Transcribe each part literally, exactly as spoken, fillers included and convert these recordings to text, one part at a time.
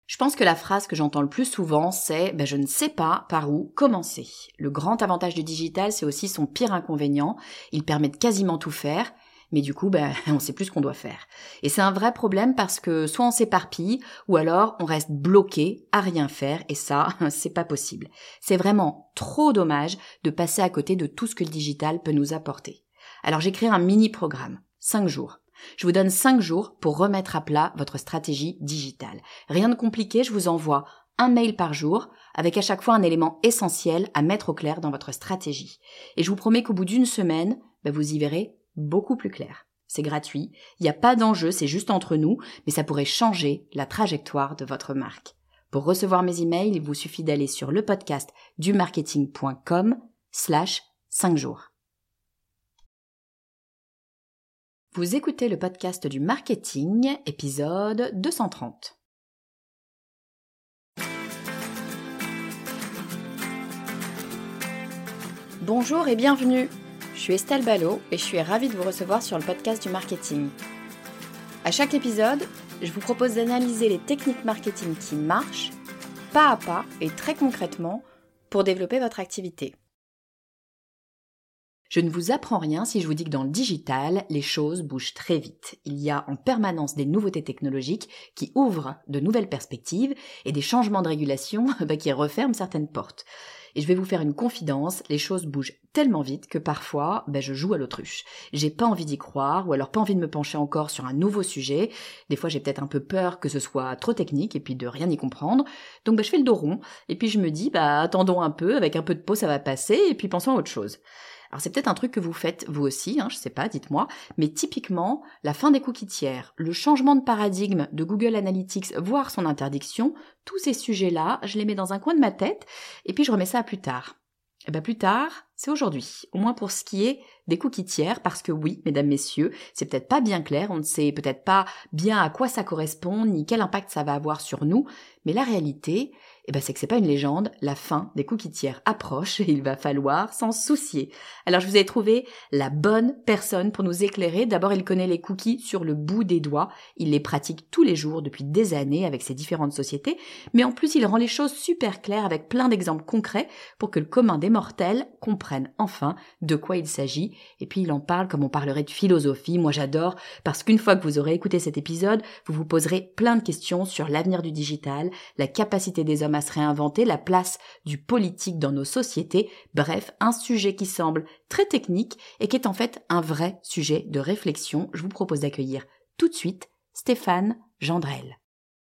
Je pense que la phrase que j'entends le plus souvent, c'est ben, « je ne sais pas par où commencer ». Le grand avantage du digital, c'est aussi son pire inconvénient. Il permet de quasiment tout faire, mais du coup, ben, on ne sait plus ce qu'on doit faire. Et c'est un vrai problème parce que soit on s'éparpille, ou alors on reste bloqué à rien faire, et ça, c'est pas possible. C'est vraiment trop dommage de passer à côté de tout ce que le digital peut nous apporter. Alors j'ai créé un mini-programme, cinq jours. Je vous donne cinq jours pour remettre à plat votre stratégie digitale. Rien de compliqué, je vous envoie un mail par jour avec à chaque fois un élément essentiel à mettre au clair dans votre stratégie. Et je vous promets qu'au bout d'une semaine, ben vous y verrez beaucoup plus clair. C'est gratuit, il n'y a pas d'enjeu, c'est juste entre nous, mais ça pourrait changer la trajectoire de votre marque. Pour recevoir mes emails, il vous suffit d'aller sur le podcast du marketing point com slash cinq jours. Vous écoutez le podcast du marketing, épisode deux cent trente. Bonjour et bienvenue. Je suis Estelle Ballot et je suis ravie de vous recevoir sur le podcast du marketing. À chaque épisode, je vous propose d'analyser les techniques marketing qui marchent, pas à pas et très concrètement, pour développer votre activité. Je ne vous apprends rien si je vous dis que dans le digital, les choses bougent très vite. Il y a en permanence des nouveautés technologiques qui ouvrent de nouvelles perspectives et des changements de régulation bah, qui referment certaines portes. Et je vais vous faire une confidence, les choses bougent tellement vite que parfois, bah, je joue à l'autruche. J'ai pas envie d'y croire ou alors pas envie de me pencher encore sur un nouveau sujet. Des fois, j'ai peut-être un peu peur que ce soit trop technique et puis de rien y comprendre. Donc bah, je fais le dos rond et puis je me dis, bah attendons un peu, avec un peu de peau ça va passer et puis pensons à autre chose. Alors c'est peut-être un truc que vous faites vous aussi, hein, je sais pas, dites-moi, mais typiquement, la fin des cookies tiers, le changement de paradigme de Google Analytics, voire son interdiction, tous ces sujets-là, je les mets dans un coin de ma tête et puis je remets ça à plus tard. Et bien plus tard, c'est aujourd'hui, au moins pour ce qui est des cookies tiers, parce que oui, mesdames, messieurs, c'est peut-être pas bien clair, on ne sait peut-être pas bien à quoi ça correspond, ni quel impact ça va avoir sur nous, mais la réalité, eh ben c'est que c'est pas une légende, la fin des cookies tiers approche et il va falloir s'en soucier. Alors je vous ai trouvé la bonne personne pour nous éclairer. D'abord, il connaît les cookies sur le bout des doigts, il les pratique tous les jours depuis des années avec ses différentes sociétés, mais en plus il rend les choses super claires avec plein d'exemples concrets pour que le commun des mortels comprenne enfin de quoi il s'agit. Et puis il en parle comme on parlerait de philosophie. Moi j'adore parce qu'une fois que vous aurez écouté cet épisode, vous vous poserez plein de questions sur l'avenir du digital, la capacité des hommes à se réinventer, la place du politique dans nos sociétés. Bref, un sujet qui semble très technique et qui est en fait un vrai sujet de réflexion. Je vous propose d'accueillir tout de suite Stéphane Gendrel.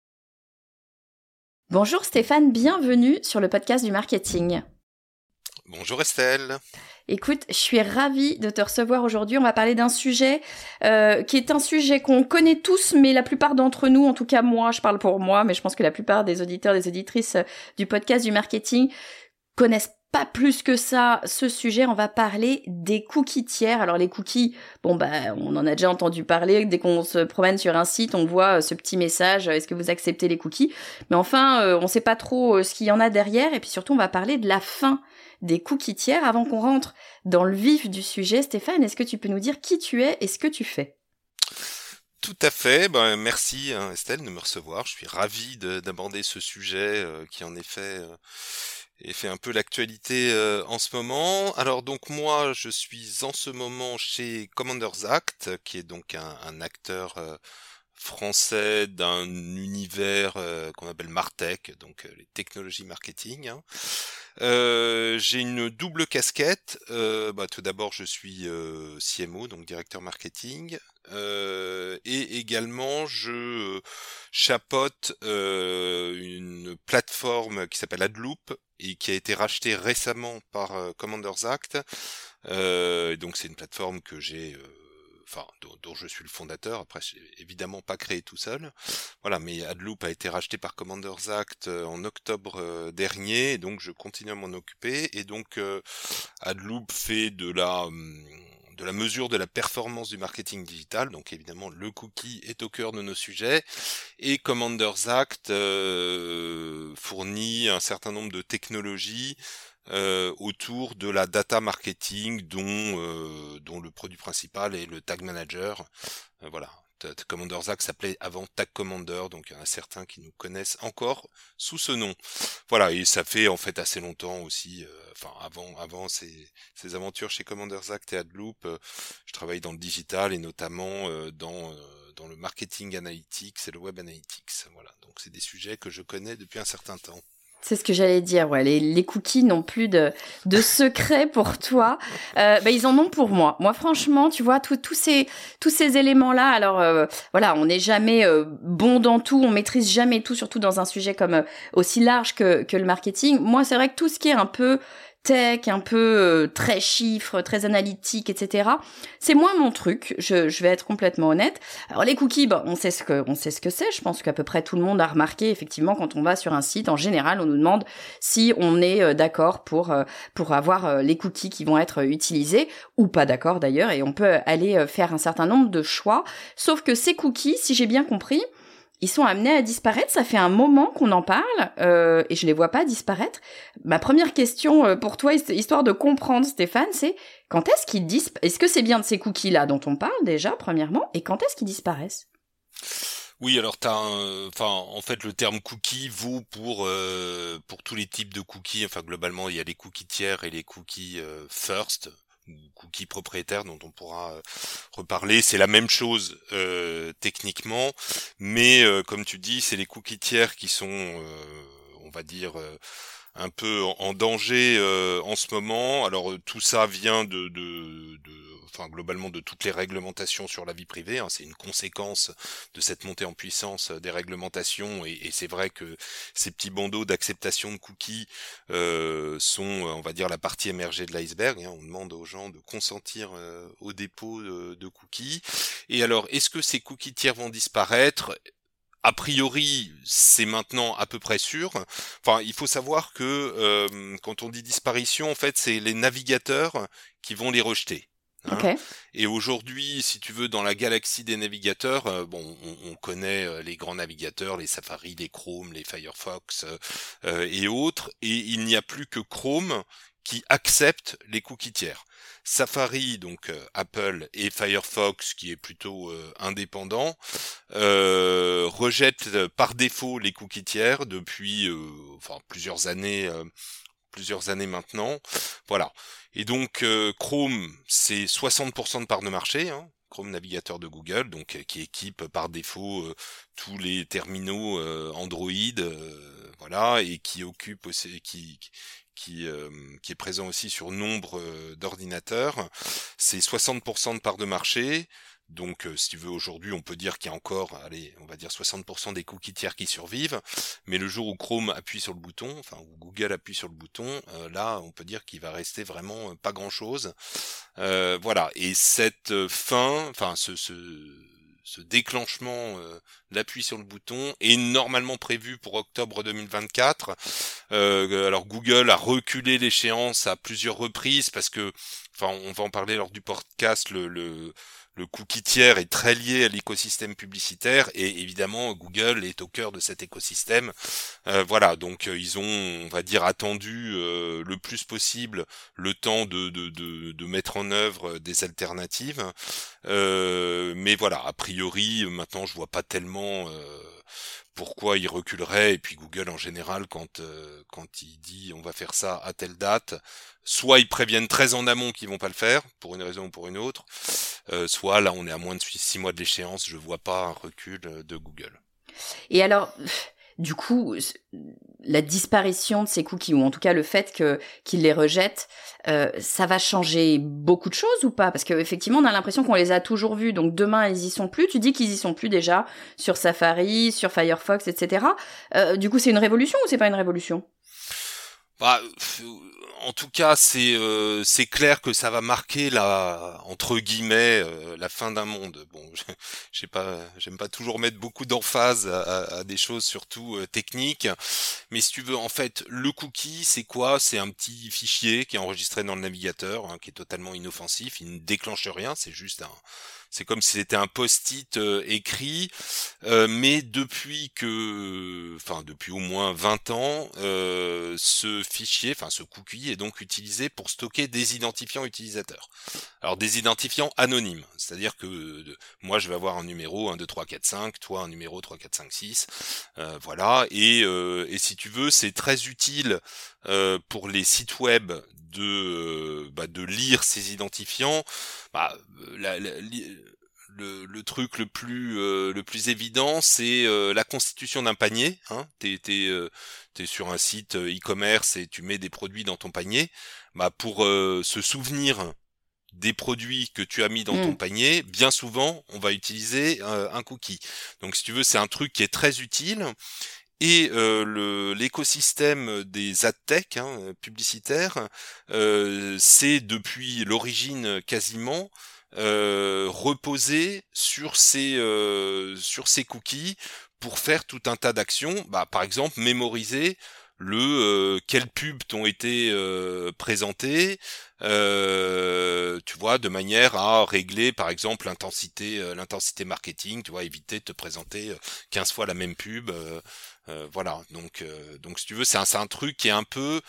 Bonjour Stéphane, bienvenue sur le podcast du marketing. Bonjour Estelle. Écoute, je suis ravie de te recevoir aujourd'hui. On va parler d'un sujet euh, qui est un sujet qu'on connaît tous, mais la plupart d'entre nous, en tout cas moi, je parle pour moi, mais je pense que la plupart des auditeurs, des auditrices du podcast du marketing connaissent pas plus que ça ce sujet. On va parler des cookies tiers. Alors les cookies, bon bah on en a déjà entendu parler. Dès qu'on se promène sur un site, on voit ce petit message, est-ce que vous acceptez les cookies? Mais enfin, euh, on sait pas trop ce qu'il y en a derrière. Et puis surtout, on va parler de la fin des cookies tiers. Avant qu'on rentre dans le vif du sujet, Stéphane, est-ce que tu peux nous dire qui tu es et ce que tu fais? Tout à fait, ben, merci hein, Estelle de me recevoir, je suis ravi de, d'aborder ce sujet euh, qui en effet euh, est fait un peu l'actualité euh, en ce moment. Alors donc moi je suis en ce moment chez Commanders Act, qui est donc un, un acteur euh, français d'un univers euh, qu'on appelle Martech, donc euh, les technologies marketing. Hein. Euh, j'ai une double casquette. Euh, bah, tout d'abord, je suis euh, C M O, donc directeur marketing, euh, et également je chapeaute euh, une plateforme qui s'appelle AdLoop et qui a été rachetée récemment par euh, Commanders Act. Euh, donc c'est une plateforme que j'ai euh, enfin dont, dont je suis le fondateur. Après, j'ai évidemment pas créé tout seul. Voilà, mais AdLoop a été racheté par Commanders Act euh, en octobre euh, dernier, et donc je continue à m'en occuper. Et donc euh, AdLoop fait de la hum, de la mesure de la performance du marketing digital. Donc évidemment, le cookie est au cœur de nos sujets. Et Commanders Act euh, fournit un certain nombre de technologies Euh, autour de la data marketing dont euh, dont le produit principal est le tag manager. Euh, voilà, Commander Zach s'appelait avant Tag Commander, donc il y en a certains qui nous connaissent encore sous ce nom. Voilà, et ça fait en fait assez longtemps aussi, euh, enfin avant avant ces, ces aventures chez Commander Zach et AdLoop, euh, je travaille dans le digital et notamment euh, dans... Euh, dans le marketing analytics et le web analytics. Voilà, donc c'est des sujets que je connais depuis un certain temps. C'est ce que j'allais dire, ouais. Les, les cookies n'ont plus de, de secret pour toi. Euh, bah, ils en ont pour moi. Moi, franchement, tu vois, tous ces, tous ces éléments-là, alors euh, voilà, on n'est jamais euh, bon dans tout, on maîtrise jamais tout, surtout dans un sujet comme euh, aussi large que, que le marketing. Moi, c'est vrai que tout ce qui est un peu tech, un peu euh, très chiffres, très analytique, et cetera. C'est moins mon truc. Je, je vais être complètement honnête. Alors les cookies, bah, on sait ce que, on sait ce que c'est. Je pense qu'à peu près tout le monde a remarqué. Effectivement, quand on va sur un site, en général, on nous demande si on est euh, d'accord pour euh, pour avoir euh, les cookies qui vont être utilisés ou pas d'accord d'ailleurs. Et on peut aller euh, faire un certain nombre de choix. Sauf que ces cookies, si j'ai bien compris, ils sont amenés à disparaître. Ça fait un moment qu'on en parle euh, et je les vois pas disparaître. Ma première question euh, pour toi, histoire de comprendre, Stéphane, c'est quand est-ce qu'ils disparaissent ? Est-ce que c'est bien de ces cookies-là dont on parle déjà, premièrement, et quand est-ce qu'ils disparaissent ? Oui, alors t'as un, enfin, en fait, le terme cookie vaut pour euh, pour tous les types de cookies. Enfin, globalement, il y a les cookies tiers et les cookies euh, first, ou cookies propriétaires, dont on pourra euh, reparler. C'est la même chose euh, techniquement, mais euh, comme tu dis, c'est les cookies tiers qui sont, euh, on va dire, euh, un peu en, en danger euh, en ce moment. Alors euh, tout ça vient de, de, de enfin globalement de toutes les réglementations sur la vie privée, hein. C'est une conséquence de cette montée en puissance des réglementations, et, et c'est vrai que ces petits bandeaux d'acceptation de cookies euh, sont, on va dire, la partie émergée de l'iceberg, hein. On demande aux gens de consentir euh, au dépôt de, de cookies. Et alors, est-ce que ces cookies tiers vont disparaître ? A priori, c'est maintenant à peu près sûr. Enfin, il faut savoir que euh, quand on dit disparition, en fait, c'est les navigateurs qui vont les rejeter. Hein. Okay. Et aujourd'hui, si tu veux, dans la galaxie des navigateurs, euh, bon, on, on connaît euh, les grands navigateurs, les Safari, les Chrome, les Firefox euh, et autres, et il n'y a plus que Chrome qui accepte les cookies tiers. Safari, donc euh, Apple, et Firefox, qui est plutôt euh, indépendant, euh, rejettent par défaut les cookies tiers depuis euh, enfin plusieurs années. Euh, plusieurs années maintenant, voilà. Et donc euh, Chrome, c'est soixante pour cent de part de marché, hein, Chrome navigateur de Google, donc euh, qui équipe par défaut euh, tous les terminaux euh, Android, euh, voilà, et qui occupe aussi, qui qui euh, qui est présent aussi sur nombre euh, d'ordinateurs. C'est soixante pour cent de part de marché. Donc, euh, si tu veux, aujourd'hui, on peut dire qu'il y a encore, allez, on va dire soixante pour cent des cookies tiers qui survivent. Mais le jour où Chrome appuie sur le bouton, enfin, où Google appuie sur le bouton, euh, là, on peut dire qu'il va rester vraiment euh, pas grand-chose. Euh, voilà. Et cette euh, fin, enfin, ce, ce, ce déclenchement, euh, l'appui sur le bouton, est normalement prévu pour octobre deux mille vingt-quatre. Euh, alors, Google a reculé l'échéance à plusieurs reprises parce que, enfin, on va en parler lors du podcast, le, le Le cookie tiers est très lié à l'écosystème publicitaire et évidemment Google est au cœur de cet écosystème. Euh, voilà, donc euh, ils ont, on va dire, attendu euh, le plus possible le temps de, de, de, de mettre en œuvre des alternatives. Euh, mais voilà, a priori, maintenant je vois pas tellement euh, pourquoi il reculerait. Et puis Google en général, quand euh, quand il dit on va faire ça à telle date, soit ils préviennent très en amont qu'ils vont pas le faire pour une raison ou pour une autre, euh, soit là on est à moins de six mois de l'échéance, je vois pas un recul de Google. Et alors, du coup, la disparition de ces cookies, ou en tout cas le fait que qu'ils les rejettent, euh, ça va changer beaucoup de choses ou pas ? Parce qu'effectivement, on a l'impression qu'on les a toujours vus, donc demain, ils y sont plus. Tu dis qu'ils y sont plus déjà sur Safari, sur Firefox, et cetera. Euh, du coup, c'est une révolution ou c'est pas une révolution ? Bah, en tout cas, c'est euh, c'est clair que ça va marquer la entre guillemets euh, la fin d'un monde. Bon, j'ai pas, j'aime pas toujours mettre beaucoup d'emphase à, à, à des choses surtout euh, techniques, mais si tu veux, en fait, le cookie, c'est quoi ? C'est un petit fichier qui est enregistré dans le navigateur, hein, qui est totalement inoffensif. Il ne déclenche rien, c'est juste un C'est comme si c'était un post-it euh, écrit, euh, mais depuis que, enfin depuis au moins vingt ans, euh, ce fichier, enfin ce cookie est donc utilisé pour stocker des identifiants utilisateurs. Alors des identifiants anonymes, c'est-à-dire que euh, moi je vais avoir un numéro un, deux, trois, quatre, cinq, toi un numéro trois, quatre, cinq, six, euh, voilà, et, euh, et si tu veux c'est très utile euh, pour les sites web de, euh, bah, de lire ces identifiants. Bah, la, la, le, le truc le plus euh, le plus évident, c'est euh, la constitution d'un panier. Hein. T'es t'es euh, t'es sur un site e-commerce et tu mets des produits dans ton panier. Bah pour euh, se souvenir des produits que tu as mis dans ton Mm. panier, bien souvent, on va utiliser euh, un cookie. Donc si tu veux, c'est un truc qui est très utile. Et euh, le, l'écosystème des adtech hein, publicitaires, euh, c'est depuis l'origine quasiment euh, reposé sur ces euh, sur ces cookies pour faire tout un tas d'actions. Bah, par exemple, mémoriser le euh, quelles pubs t'ont été euh, présentées, euh, tu vois, de manière à régler, par exemple, l'intensité euh, l'intensité marketing, tu vois, éviter de te présenter quinze fois la même pub. Euh, euh, voilà, donc euh, donc si tu veux, c'est un c'est un truc qui est un peu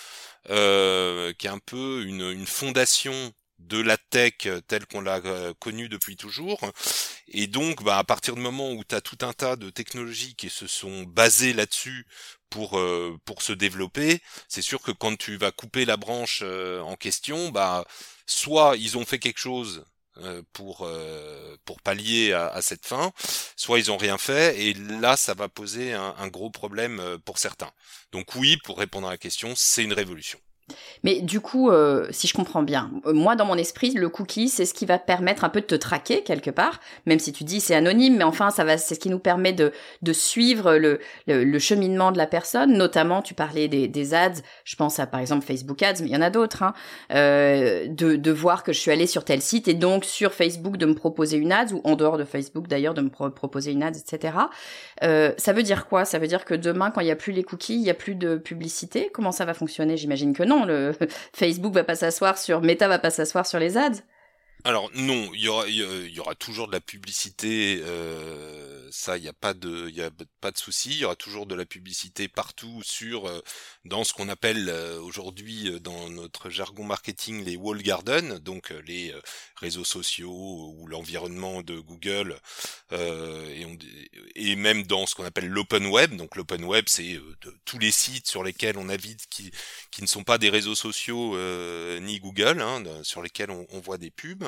euh, qui est un peu une une fondation de la tech telle qu'on l'a euh, connue depuis toujours. Et donc, bah, à partir du moment où tu as tout un tas de technologies qui se sont basées là-dessus pour euh, pour se développer, c'est sûr que quand tu vas couper la branche euh, en question, bah, soit ils ont fait quelque chose euh, pour euh, pour pallier à, à cette fin, soit ils ont rien fait, et là, ça va poser un, un gros problème euh, pour certains. Donc oui, pour répondre à la question, c'est une révolution. Mais du coup, euh, si je comprends bien, euh, moi dans mon esprit, le cookie, c'est ce qui va permettre un peu de te traquer quelque part, même si tu dis c'est anonyme, mais enfin, ça va, c'est ce qui nous permet de de suivre le le, le cheminement de la personne. Notamment, tu parlais des, des ads, je pense à par exemple Facebook Ads, mais il y en a d'autres, hein, euh, de de voir que je suis allée sur tel site et donc sur Facebook de me proposer une ad, ou en dehors de Facebook d'ailleurs de me pro- proposer une ad, et cetera. Euh, ça veut dire quoi? Ça veut dire que demain, quand il y a plus les cookies, il y a plus de publicité? Comment ça va fonctionner? J'imagine que non. Le Facebook va pas s'asseoir sur, Meta va pas s'asseoir sur les ads. Alors non, il y aura, il y aura toujours de la publicité, euh, ça il y a pas de, il y a pas de souci, il y aura toujours de la publicité partout sur, euh, dans ce qu'on appelle euh, aujourd'hui euh, dans notre jargon marketing les wall gardens, donc euh, les euh, réseaux sociaux ou l'environnement de Google, euh, et, on, et même dans ce qu'on appelle l'open web. Donc l'open web, c'est euh, de, tous les sites sur lesquels on navigue qui qui ne sont pas des réseaux sociaux euh, ni Google, hein, sur lesquels on, on voit des pubs.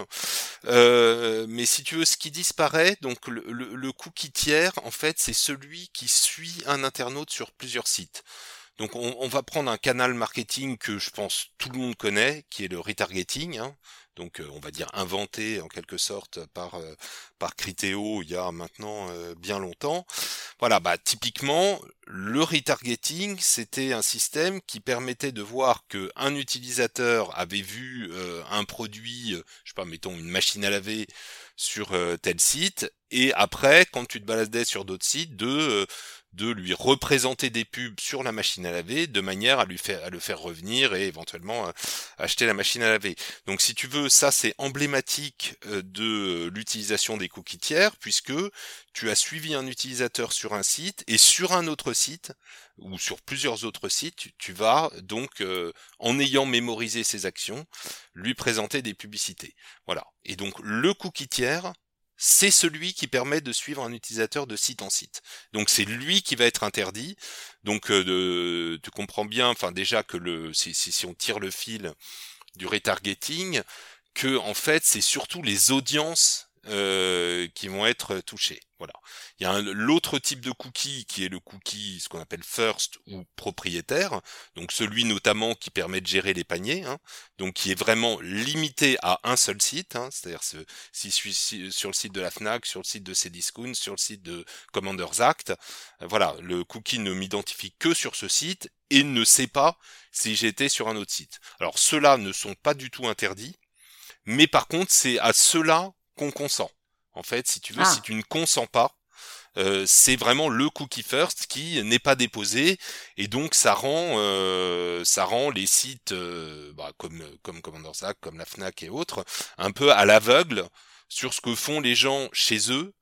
Euh, mais si tu veux, ce qui disparaît, donc le, le, le cookie tiers, en fait, c'est celui qui suit un internaute sur plusieurs sites. Donc on, on va prendre un canal marketing que je pense tout le monde connaît, qui est le retargeting, hein. Donc euh, on va dire inventé en quelque sorte par euh, par Criteo il y a maintenant euh, bien longtemps. Voilà, bah typiquement le retargeting, c'était un système qui permettait de voir que un utilisateur avait vu euh, un produit, euh, je sais pas, mettons une machine à laver sur euh, tel site, et après quand tu te baladais sur d'autres sites, de euh, de lui représenter des pubs sur la machine à laver de manière à lui faire à le faire revenir et éventuellement euh, acheter la machine à laver. Donc si tu veux, ça c'est emblématique euh, de l'utilisation des cookies tiers, puisque tu as suivi un utilisateur sur un site, et sur un autre site ou sur plusieurs autres sites, tu, tu vas donc euh, en ayant mémorisé ses actions, lui présenter des publicités. Voilà. Et donc le cookie tiers, c'est celui qui permet de suivre un utilisateur de site en site. Donc c'est lui qui va être interdit. Donc euh, de, tu comprends bien, enfin déjà que le si, si, si on tire le fil du retargeting, que en fait c'est surtout les audiences euh, qui vont être touchées. Voilà. Il y a un, l'autre type de cookie qui est le cookie, ce qu'on appelle first ou propriétaire, donc celui notamment qui permet de gérer les paniers, hein, donc qui est vraiment limité à un seul site, hein, c'est-à-dire ce, si je suis sur le site de la Fnac, sur le site de Cdiscount, sur le site de Commanders Act, euh, voilà, le cookie ne m'identifie que sur ce site et ne sait pas si j'étais sur un autre site. Alors ceux-là ne sont pas du tout interdits, mais par contre c'est à ceux-là qu'on consent. En fait, si tu veux, ah. si tu ne consens pas, euh, c'est vraiment le cookie first qui n'est pas déposé, et donc ça rend euh, ça rend les sites euh, bah, comme comme Commanders Act, comme la Fnac et autres un peu à l'aveugle sur ce que font les gens chez eux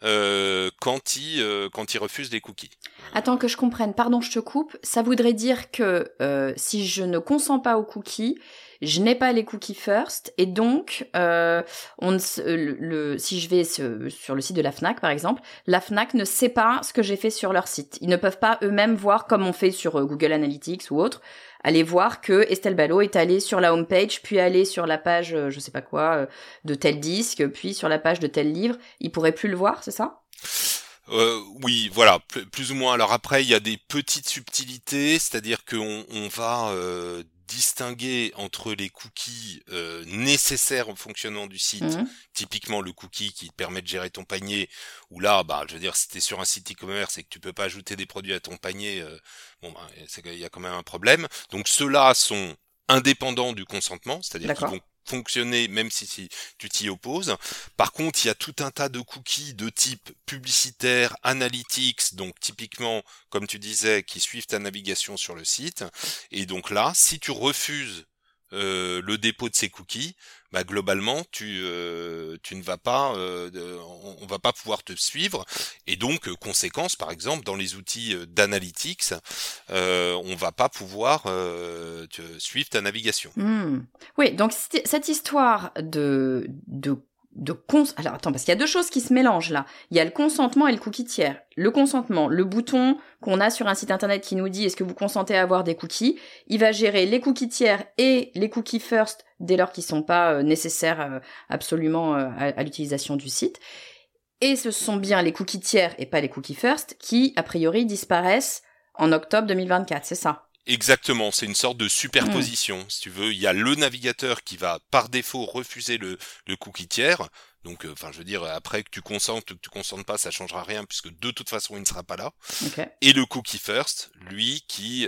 euh, quand ils euh, quand ils refusent les cookies. Attends que je comprenne, pardon, je te coupe. Ça voudrait dire que euh, si je ne consens pas aux cookies, je n'ai pas les cookies first, et donc euh, on ne, le, le, si je vais ce, sur le site de la Fnac par exemple, la Fnac ne sait pas ce que j'ai fait sur leur site. Ils ne peuvent pas eux-mêmes voir, comme on fait sur euh, Google Analytics ou autre, aller voir que Estelle Ballot est allée sur la homepage, puis allée sur la page, euh, je sais pas quoi, euh, de tel disque, puis sur la page de tel livre. Ils pourraient plus le voir, c'est ça ? Euh, oui, voilà, p- plus ou moins. Alors après, il y a des petites subtilités, c'est-à-dire qu'on on va euh, distinguer entre les cookies euh, nécessaires au fonctionnement du site, Mmh. typiquement le cookie qui te permet de gérer ton panier, où là, bah, je veux dire, si t'es sur un site e-commerce et que tu peux pas ajouter des produits à ton panier, euh, bon, bah, c'est qu'il y a quand même un problème. Donc ceux-là sont indépendants du consentement, c'est-à-dire qu'ils D'accord. vont fonctionner même si, si tu t'y opposes. Par contre, il y a tout un tas de cookies de type publicitaire, analytics, donc typiquement, comme tu disais, qui suivent ta navigation sur le site. Et donc là, si tu refuses euh, le dépôt de ces cookies, bah globalement, tu euh, tu ne vas pas, euh, de- on, on va pas pouvoir te suivre. Et donc, euh, conséquence, par exemple, dans les outils euh, d'analytics, euh, on va pas pouvoir euh, te suivre ta navigation. Hmm. Oui, donc c- cette histoire de de de cons... Alors attends, parce qu'il y a deux choses qui se mélangent là. Il y a le consentement et le cookie tiers. Le consentement, le bouton qu'on a sur un site internet qui nous dit est-ce que vous consentez à avoir des cookies, il va gérer les cookies tiers et les cookies first dès lors qu'ils sont pas euh, nécessaires euh, absolument euh, à, à l'utilisation du site. Et ce sont bien les cookies tiers et pas les cookies first qui, a priori, disparaissent en octobre deux mille vingt-quatre, c'est ça? Exactement, c'est une sorte de Hmm. superposition, si tu veux. Il y a le navigateur qui va par défaut refuser le, le cookie tiers. Donc, euh, enfin, je veux dire, après que tu consentes ou que tu consentes pas, ça changera rien puisque de toute façon, il ne sera pas là. Ok. Et le cookie first, lui, qui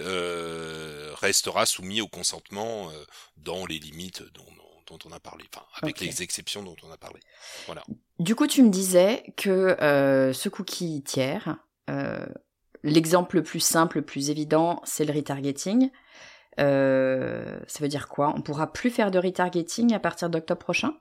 euh, restera soumis au consentement euh, dans les limites dont, dont, dont on a parlé, enfin, avec Ok. les exceptions dont on a parlé. Voilà. Du coup, tu me disais que euh, ce cookie tiers, euh, l'exemple le plus simple, le plus évident, c'est le retargeting. Euh, ça veut dire quoi? On pourra plus faire de retargeting à partir d'octobre prochain?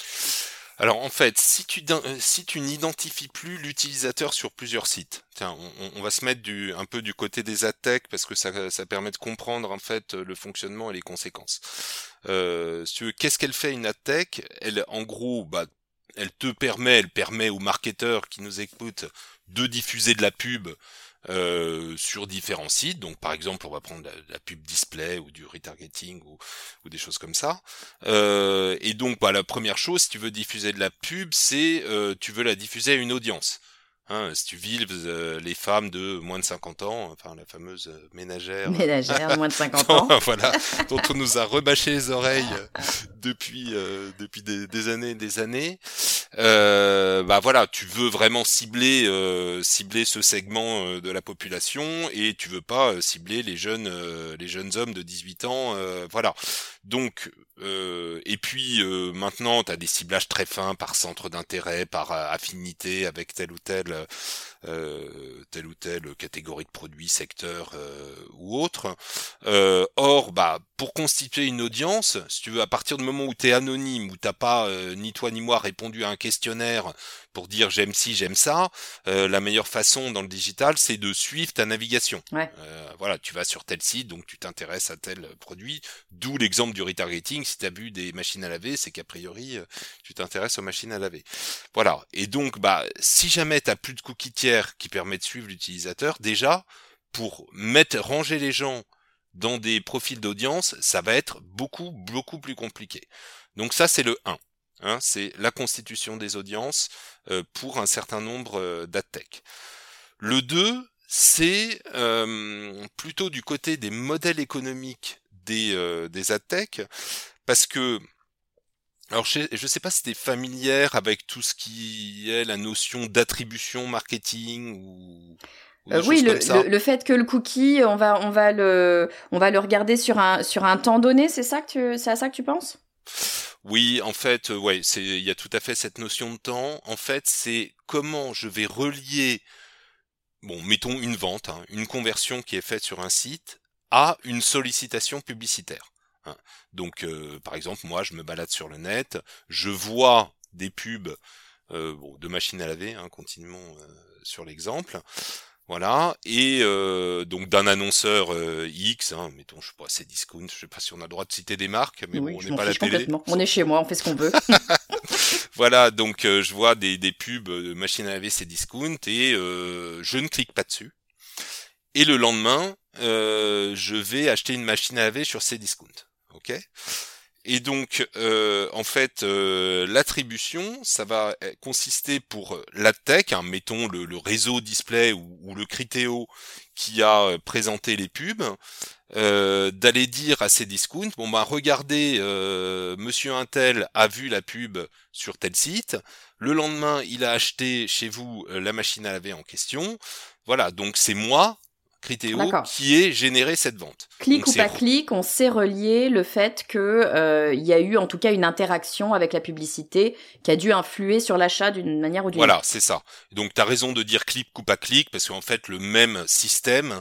Alors en fait, si tu euh, si tu n'identifies plus l'utilisateur sur plusieurs sites, tiens, on, on va se mettre du un peu du côté des ad tech parce que ça ça permet de comprendre en fait le fonctionnement et les conséquences. Euh, si tu veux, qu'est-ce qu'elle fait une ad tech? Elle, en gros, bah, elle te permet, elle permet aux marketeurs qui nous écoutent de diffuser de la pub euh, sur différents sites. Donc par exemple, on va prendre la, la pub display ou du retargeting ou, ou des choses comme ça. Euh, et donc bah, la première chose, si tu veux diffuser de la pub, c'est euh, tu veux la diffuser à une audience. Hein, si tu vises euh, les femmes de moins de cinquante ans, enfin la fameuse euh, ménagère, Ménagère, moins de cinquante dont, ans. voilà, dont on nous a rebâché les oreilles depuis euh, depuis des, des années et des années. Euh, bah voilà, tu veux vraiment cibler euh, cibler ce segment euh, de la population et tu veux pas euh, cibler les jeunes euh, les jeunes hommes de dix-huit ans, euh, voilà. Donc euh, et puis euh, maintenant tu as des ciblages très fins par centre d'intérêt, par euh, affinité avec tel ou tel euh, telle ou telle catégorie de produits, secteur euh, ou autre. Euh, or, bah, pour constituer une audience, si tu veux, à partir du moment où tu es anonyme, où t'as pas euh, ni toi ni moi répondu à un questionnaire pour dire j'aime ci, j'aime ça, euh, la meilleure façon dans le digital, c'est de suivre ta navigation. Ouais. Euh, voilà, tu vas sur tel site, donc tu t'intéresses à tel produit. D'où l'exemple du retargeting. Si tu as vu des machines à laver, c'est qu'a priori, euh, tu t'intéresses aux machines à laver. Voilà. Et donc, bah, si jamais t'as plus de cookies tiers qui permet de suivre l'utilisateur, déjà, pour mettre, ranger les gens dans des profils d'audience, ça va être beaucoup, beaucoup plus compliqué. Donc ça, c'est le un. Hein, c'est la constitution des audiences euh, pour un certain nombre euh, d'ad tech. Le deux, c'est euh, plutôt du côté des modèles économiques des, euh, des ad tech, parce que alors, je ne sais pas si t'es familière avec tout ce qui est la notion d'attribution marketing ou, ou Euh, des oui, choses le, comme le, ça. le fait que le cookie, on va, on va le, on va le regarder sur un, sur un temps donné, c'est ça que tu, c'est à ça que tu penses? Oui, en fait, euh, ouais, c'est, il y a tout à fait cette notion de temps. En fait, c'est comment je vais relier, bon, mettons une vente, hein, une conversion qui est faite sur un site à une sollicitation publicitaire. Hein. Donc, euh, par exemple, moi, je me balade sur le net, je vois des pubs euh, bon, de machines à laver, hein, continuons euh, sur l'exemple. Voilà, et euh, donc d'un annonceur euh, X, hein, mettons, je sais pas, c'est Discount, je sais pas si on a le droit de citer des marques, mais oui, bon, on je n'est m'en pas à la fiche télé. complètement. On est chez moi, on fait ce qu'on veut. Voilà, donc euh, je vois des, des pubs de machines à laver, c'est Discount, et euh, je ne clique pas dessus. Et le lendemain, euh, je vais acheter une machine à laver sur Cdiscount, ok ? Et donc, euh, en fait, euh, l'attribution, ça va consister pour l'adtech, hein, mettons le, le réseau display ou, ou le Criteo qui a présenté les pubs, euh, d'aller dire à Cdiscount, bon bah regardez, euh, Monsieur Untel a vu la pub sur tel site, le lendemain il a acheté chez vous euh, la machine à laver en question, voilà, donc c'est moi, Criteo, D'accord. qui ai généré cette vente. Clic donc, ou c'est... pas clic, on sait relier le fait que euh, il y a eu en tout cas une interaction avec la publicité qui a dû influer sur l'achat d'une manière ou d'une Voilà, autre. c'est ça. Donc t'as raison de dire clic ou pas clic, parce qu'en fait le même système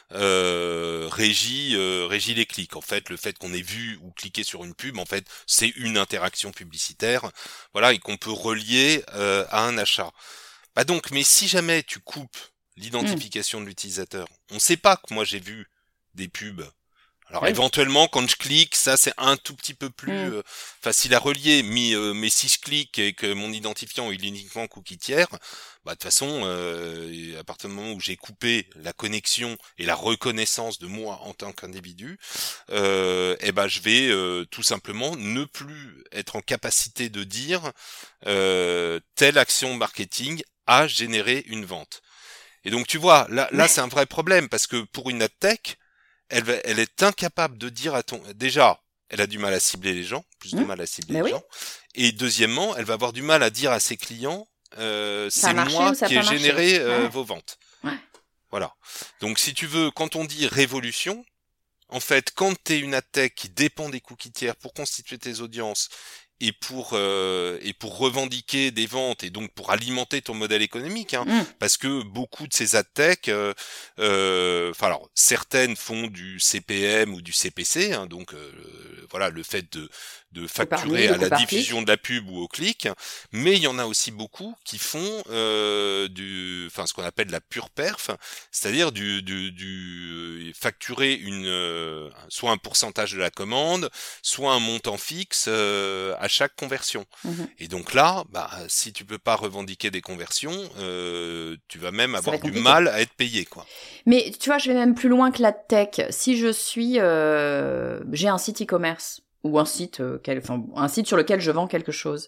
euh, régit euh, régit les clics. En fait, le fait qu'on ait vu ou cliqué sur une pub, en fait, c'est une interaction publicitaire, voilà, et qu'on peut relier euh, à un achat. Bah donc, mais si jamais tu coupes l'identification mmh. de l'utilisateur, on sait pas que moi j'ai vu des pubs. Alors oui. éventuellement quand je clique, ça c'est un tout petit peu plus mmh. euh, facile à relier, mais, euh, mais si je clique et que mon identifiant est uniquement cookie tiers, bah de toute façon, euh, à partir du moment où j'ai coupé la connexion et la reconnaissance de moi en tant qu'individu, euh, et ben je vais euh, tout simplement ne plus être en capacité de dire euh, telle action marketing a généré une vente. Et donc tu vois, là, là c'est un vrai problème parce que pour une adtech, elle, va, elle est incapable de dire à ton... Déjà, elle a du mal à cibler les gens, plus de mmh. mal à cibler Mais les oui. gens. Et deuxièmement, elle va avoir du mal à dire à ses clients, euh, c'est marché moi ou ça qui ai marché. généré euh, ouais. vos ventes. Ouais. Voilà. Donc si tu veux, quand on dit révolution, en fait, quand tu es une adtech qui dépend des cookies tiers pour constituer tes audiences, et pour euh, et pour revendiquer des ventes et donc pour alimenter ton modèle économique, hein, mmh. parce que beaucoup de ces adtech, euh, euh, enfin alors certaines font du C P M ou du C P C, hein, donc euh, voilà le fait de de facturer à la diffusion de la pub ou au clic, mais il y en a aussi beaucoup qui font euh, du, enfin ce qu'on appelle la pure perf, c'est-à-dire du du, du facturer une euh, soit un pourcentage de la commande, soit un montant fixe euh, à chaque conversion. Mmh. Et donc là, bah si tu peux pas revendiquer des conversions, euh, tu vas même avoir du mal à être payé, quoi. Mais tu vois, je vais même plus loin que la tech. Si je suis, euh, j'ai un site e-commerce ou un site, euh, quel, enfin, un site sur lequel je vends quelque chose,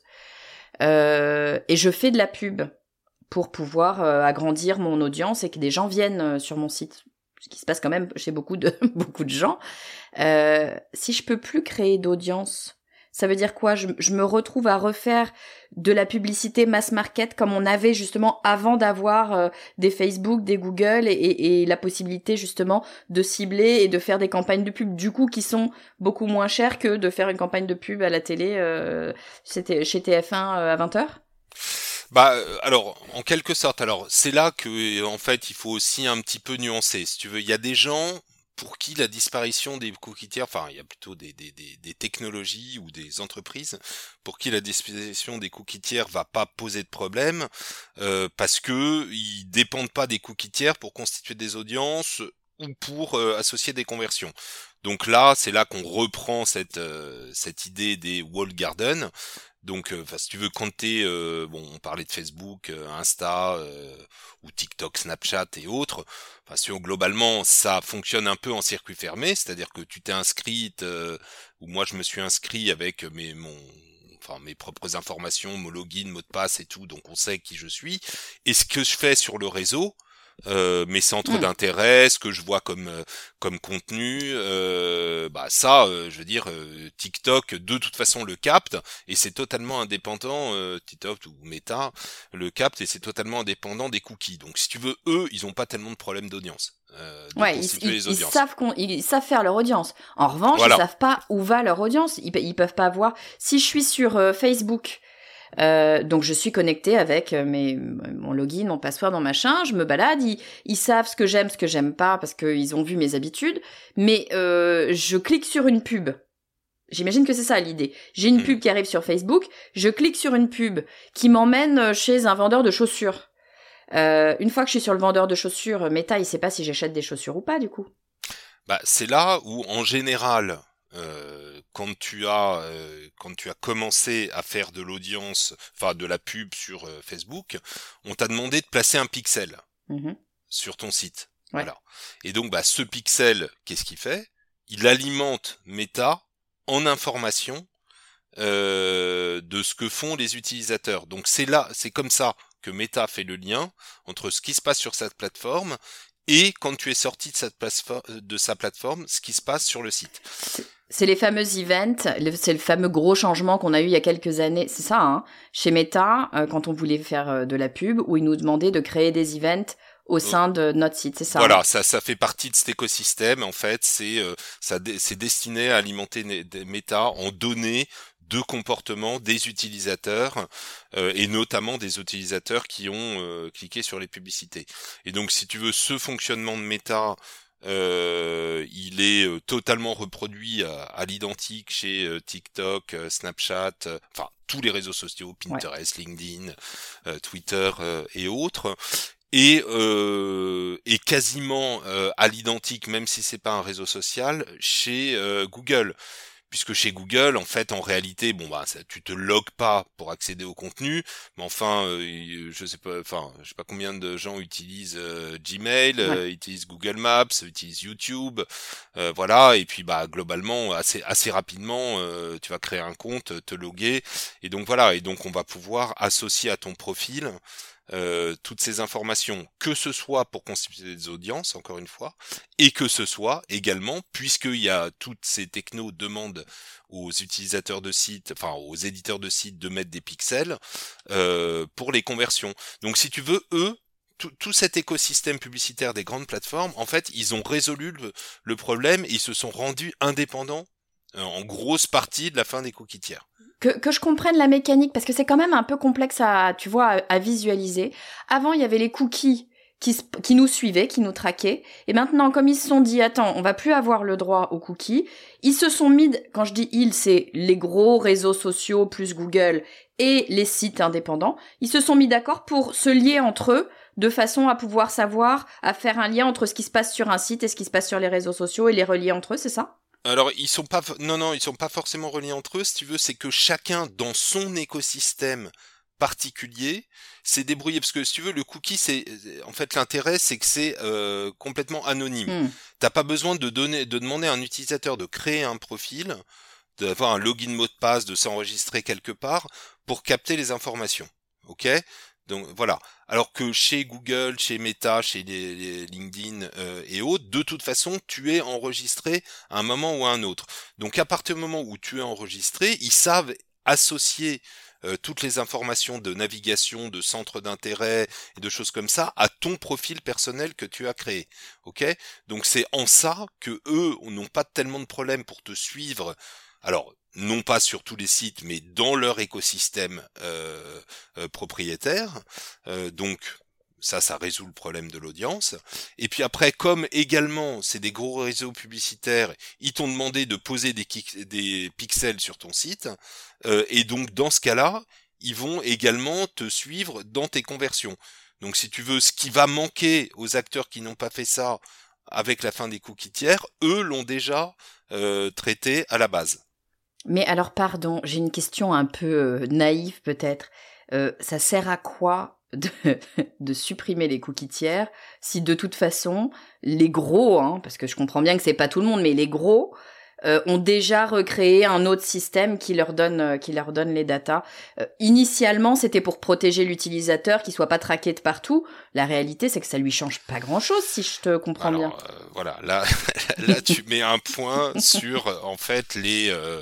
euh, et je fais de la pub pour pouvoir euh, agrandir mon audience et que des gens viennent euh, sur mon site, ce qui se passe quand même chez beaucoup de beaucoup de gens. Euh, si je peux plus créer d'audience, ça veut dire quoi ? je, je me retrouve à refaire de la publicité mass market comme on avait justement avant d'avoir euh, des Facebook, des Google et, et, et la possibilité justement de cibler et de faire des campagnes de pub du coup qui sont beaucoup moins chères que de faire une campagne de pub à la télé euh, c'était chez T F un euh, à vingt heures. Bah alors en quelque sorte, alors c'est là que en fait il faut aussi un petit peu nuancer. Si tu veux, il y a des gens pour qui la disparition des cookies tiers, enfin il y a plutôt des, des, des, des technologies ou des entreprises pour qui la disparition des cookies tiers va pas poser de problème euh, parce que ils dépendent pas des cookies tiers pour constituer des audiences ou pour euh, associer des conversions. Donc là, c'est là qu'on reprend cette euh, cette idée des walled garden. Donc, euh, si tu veux, quand t'es, euh, bon, on parlait de Facebook, euh, Insta, euh, ou TikTok, Snapchat et autres. Enfin, si on, globalement, ça fonctionne un peu en circuit fermé, c'est-à-dire que tu t'es inscrite, euh, ou moi je me suis inscrit avec mes mon, enfin mes propres informations, mon login, mot de passe et tout, donc on sait qui je suis. Et ce que je fais sur le réseau. Euh, mes centres mmh. d'intérêt, ce que je vois comme euh, comme contenu, euh, bah ça, euh, je veux dire, euh, TikTok de toute façon le capte et c'est totalement indépendant. Euh, TikTok ou Meta le capte et c'est totalement indépendant des cookies. Donc si tu veux, eux, ils ont pas tellement de problèmes d'audience. Euh, de ouais, ils, les audiences. Ils savent qu'on, ils savent faire leur audience. En revanche, voilà. Ils savent pas où va leur audience. Ils, ils peuvent pas voir. Si je suis sur euh, Facebook. Euh, donc je suis connectée avec mes, mon login, mon password, mon machin, je me balade, ils, ils savent ce que j'aime, ce que j'aime pas, parce qu'ils ont vu mes habitudes, mais euh, je clique sur une pub. J'imagine que c'est ça l'idée. J'ai une Mmh. pub qui arrive sur Facebook, je clique sur une pub qui m'emmène chez un vendeur de chaussures. Euh, une fois que je suis sur le vendeur de chaussures, Meta, il sait pas si j'achète des chaussures ou pas, du coup. Bah, c'est là où, en général, euh, quand tu as euh, quand tu as commencé à faire de l'audience, enfin de la pub sur euh, Facebook, on t'a demandé de placer un pixel Mhm. sur ton site. Ouais. Voilà. Et donc, bah, ce pixel, qu'est-ce qu'il fait? Il alimente Meta en information euh, de ce que font les utilisateurs. Donc, c'est là, c'est comme ça que Meta fait le lien entre ce qui se passe sur cette plateforme et quand tu es sorti de, cette plateforme, de sa plateforme, ce qui se passe sur le site. C'est les fameux events, c'est le fameux gros changement qu'on a eu il y a quelques années, c'est ça, hein, chez Meta, euh, quand on voulait faire euh, de la pub, où ils nous demandaient de créer des events au sein de notre site, c'est ça. Voilà, hein. ça, ça fait partie de cet écosystème. En fait, c'est euh, ça, c'est destiné à alimenter des Meta en données de comportement des utilisateurs euh, et notamment des utilisateurs qui ont euh, cliqué sur les publicités. Et donc, si tu veux, ce fonctionnement de Meta, euh, il est euh, totalement reproduit à, à l'identique chez euh, TikTok, euh, Snapchat, euh, enfin tous les réseaux sociaux, Pinterest, ouais. LinkedIn, euh, Twitter euh, et autres. Et, euh, et quasiment euh, à l'identique, même si c'est pas un réseau social, chez euh, Google. Puisque chez Google, en fait, en réalité, bon bah, ça, tu te logs pas pour accéder au contenu, mais enfin, euh, je sais pas, enfin, je sais pas combien de gens utilisent euh, Gmail, ouais. euh, utilisent Google Maps, utilisent YouTube, euh, voilà, et puis bah globalement, assez assez rapidement, euh, tu vas créer un compte, te loguer, et donc voilà, et donc on va pouvoir associer à ton profil. Euh, toutes ces informations, que ce soit pour constituer des audiences, encore une fois, et que ce soit également, puisqu'il y a toutes ces technos demandent aux utilisateurs de sites, enfin aux éditeurs de sites de mettre des pixels euh, pour les conversions. Donc si tu veux, eux, tout, tout cet écosystème publicitaire des grandes plateformes, en fait, ils ont résolu le, le problème et ils se sont rendus indépendants euh, en grosse partie de la fin des cookies tiers. Que, que je comprenne la mécanique, parce que c'est quand même un peu complexe à, tu vois, à, à visualiser. Avant, il y avait les cookies qui, qui nous suivaient, qui nous traquaient. Et maintenant, comme ils se sont dit, attends, on va plus avoir le droit aux cookies, ils se sont mis, quand je dis ils, c'est les gros réseaux sociaux plus Google et les sites indépendants, ils se sont mis d'accord pour se lier entre eux de façon à pouvoir savoir, à faire un lien entre ce qui se passe sur un site et ce qui se passe sur les réseaux sociaux et les relier entre eux, c'est ça ? Alors ils sont pas non non ils sont pas forcément reliés entre eux, si tu veux, c'est que chacun dans son écosystème particulier s'est débrouillé, parce que si tu veux, le cookie, c'est en fait l'intérêt, c'est que c'est euh, complètement anonyme. Mm. T'as pas besoin de donner de demander à un utilisateur de créer un profil, d'avoir un login mot de passe, de s'enregistrer quelque part pour capter les informations. OK ? Donc voilà. Alors que chez Google, chez Meta, chez les, les LinkedIn euh, et autres, de toute façon, tu es enregistré à un moment ou à un autre. Donc à partir du moment où tu es enregistré, ils savent associer euh, toutes les informations de navigation, de centre d'intérêt et de choses comme ça à ton profil personnel que tu as créé. Ok ? Donc c'est en ça que eux n'ont pas tellement de problèmes pour te suivre. Alors non pas sur tous les sites, mais dans leur écosystème euh, euh, propriétaire. Euh, donc ça, ça résout le problème de l'audience. Et puis après, comme également, c'est des gros réseaux publicitaires, ils t'ont demandé de poser des, des pixels sur ton site. Euh, et donc dans ce cas-là, ils vont également te suivre dans tes conversions. Donc si tu veux, ce qui va manquer aux acteurs qui n'ont pas fait ça avec la fin des cookies tiers, eux l'ont déjà euh, traité à la base. Mais alors, pardon, j'ai une question un peu euh, naïve peut-être. Euh, ça sert à quoi de, de supprimer les cookies tiers si de toute façon, les gros, hein, parce que je comprends bien que c'est pas tout le monde, mais les gros euh, ont déjà recréé un autre système qui leur donne, euh, qui leur donne les datas. Euh, initialement, c'était pour protéger l'utilisateur, qu'il soit pas traqué de partout. La réalité, c'est que ça lui change pas grand-chose, si je te comprends Alors, bien. Euh, voilà, là, là, tu mets un point sur, en fait, les euh,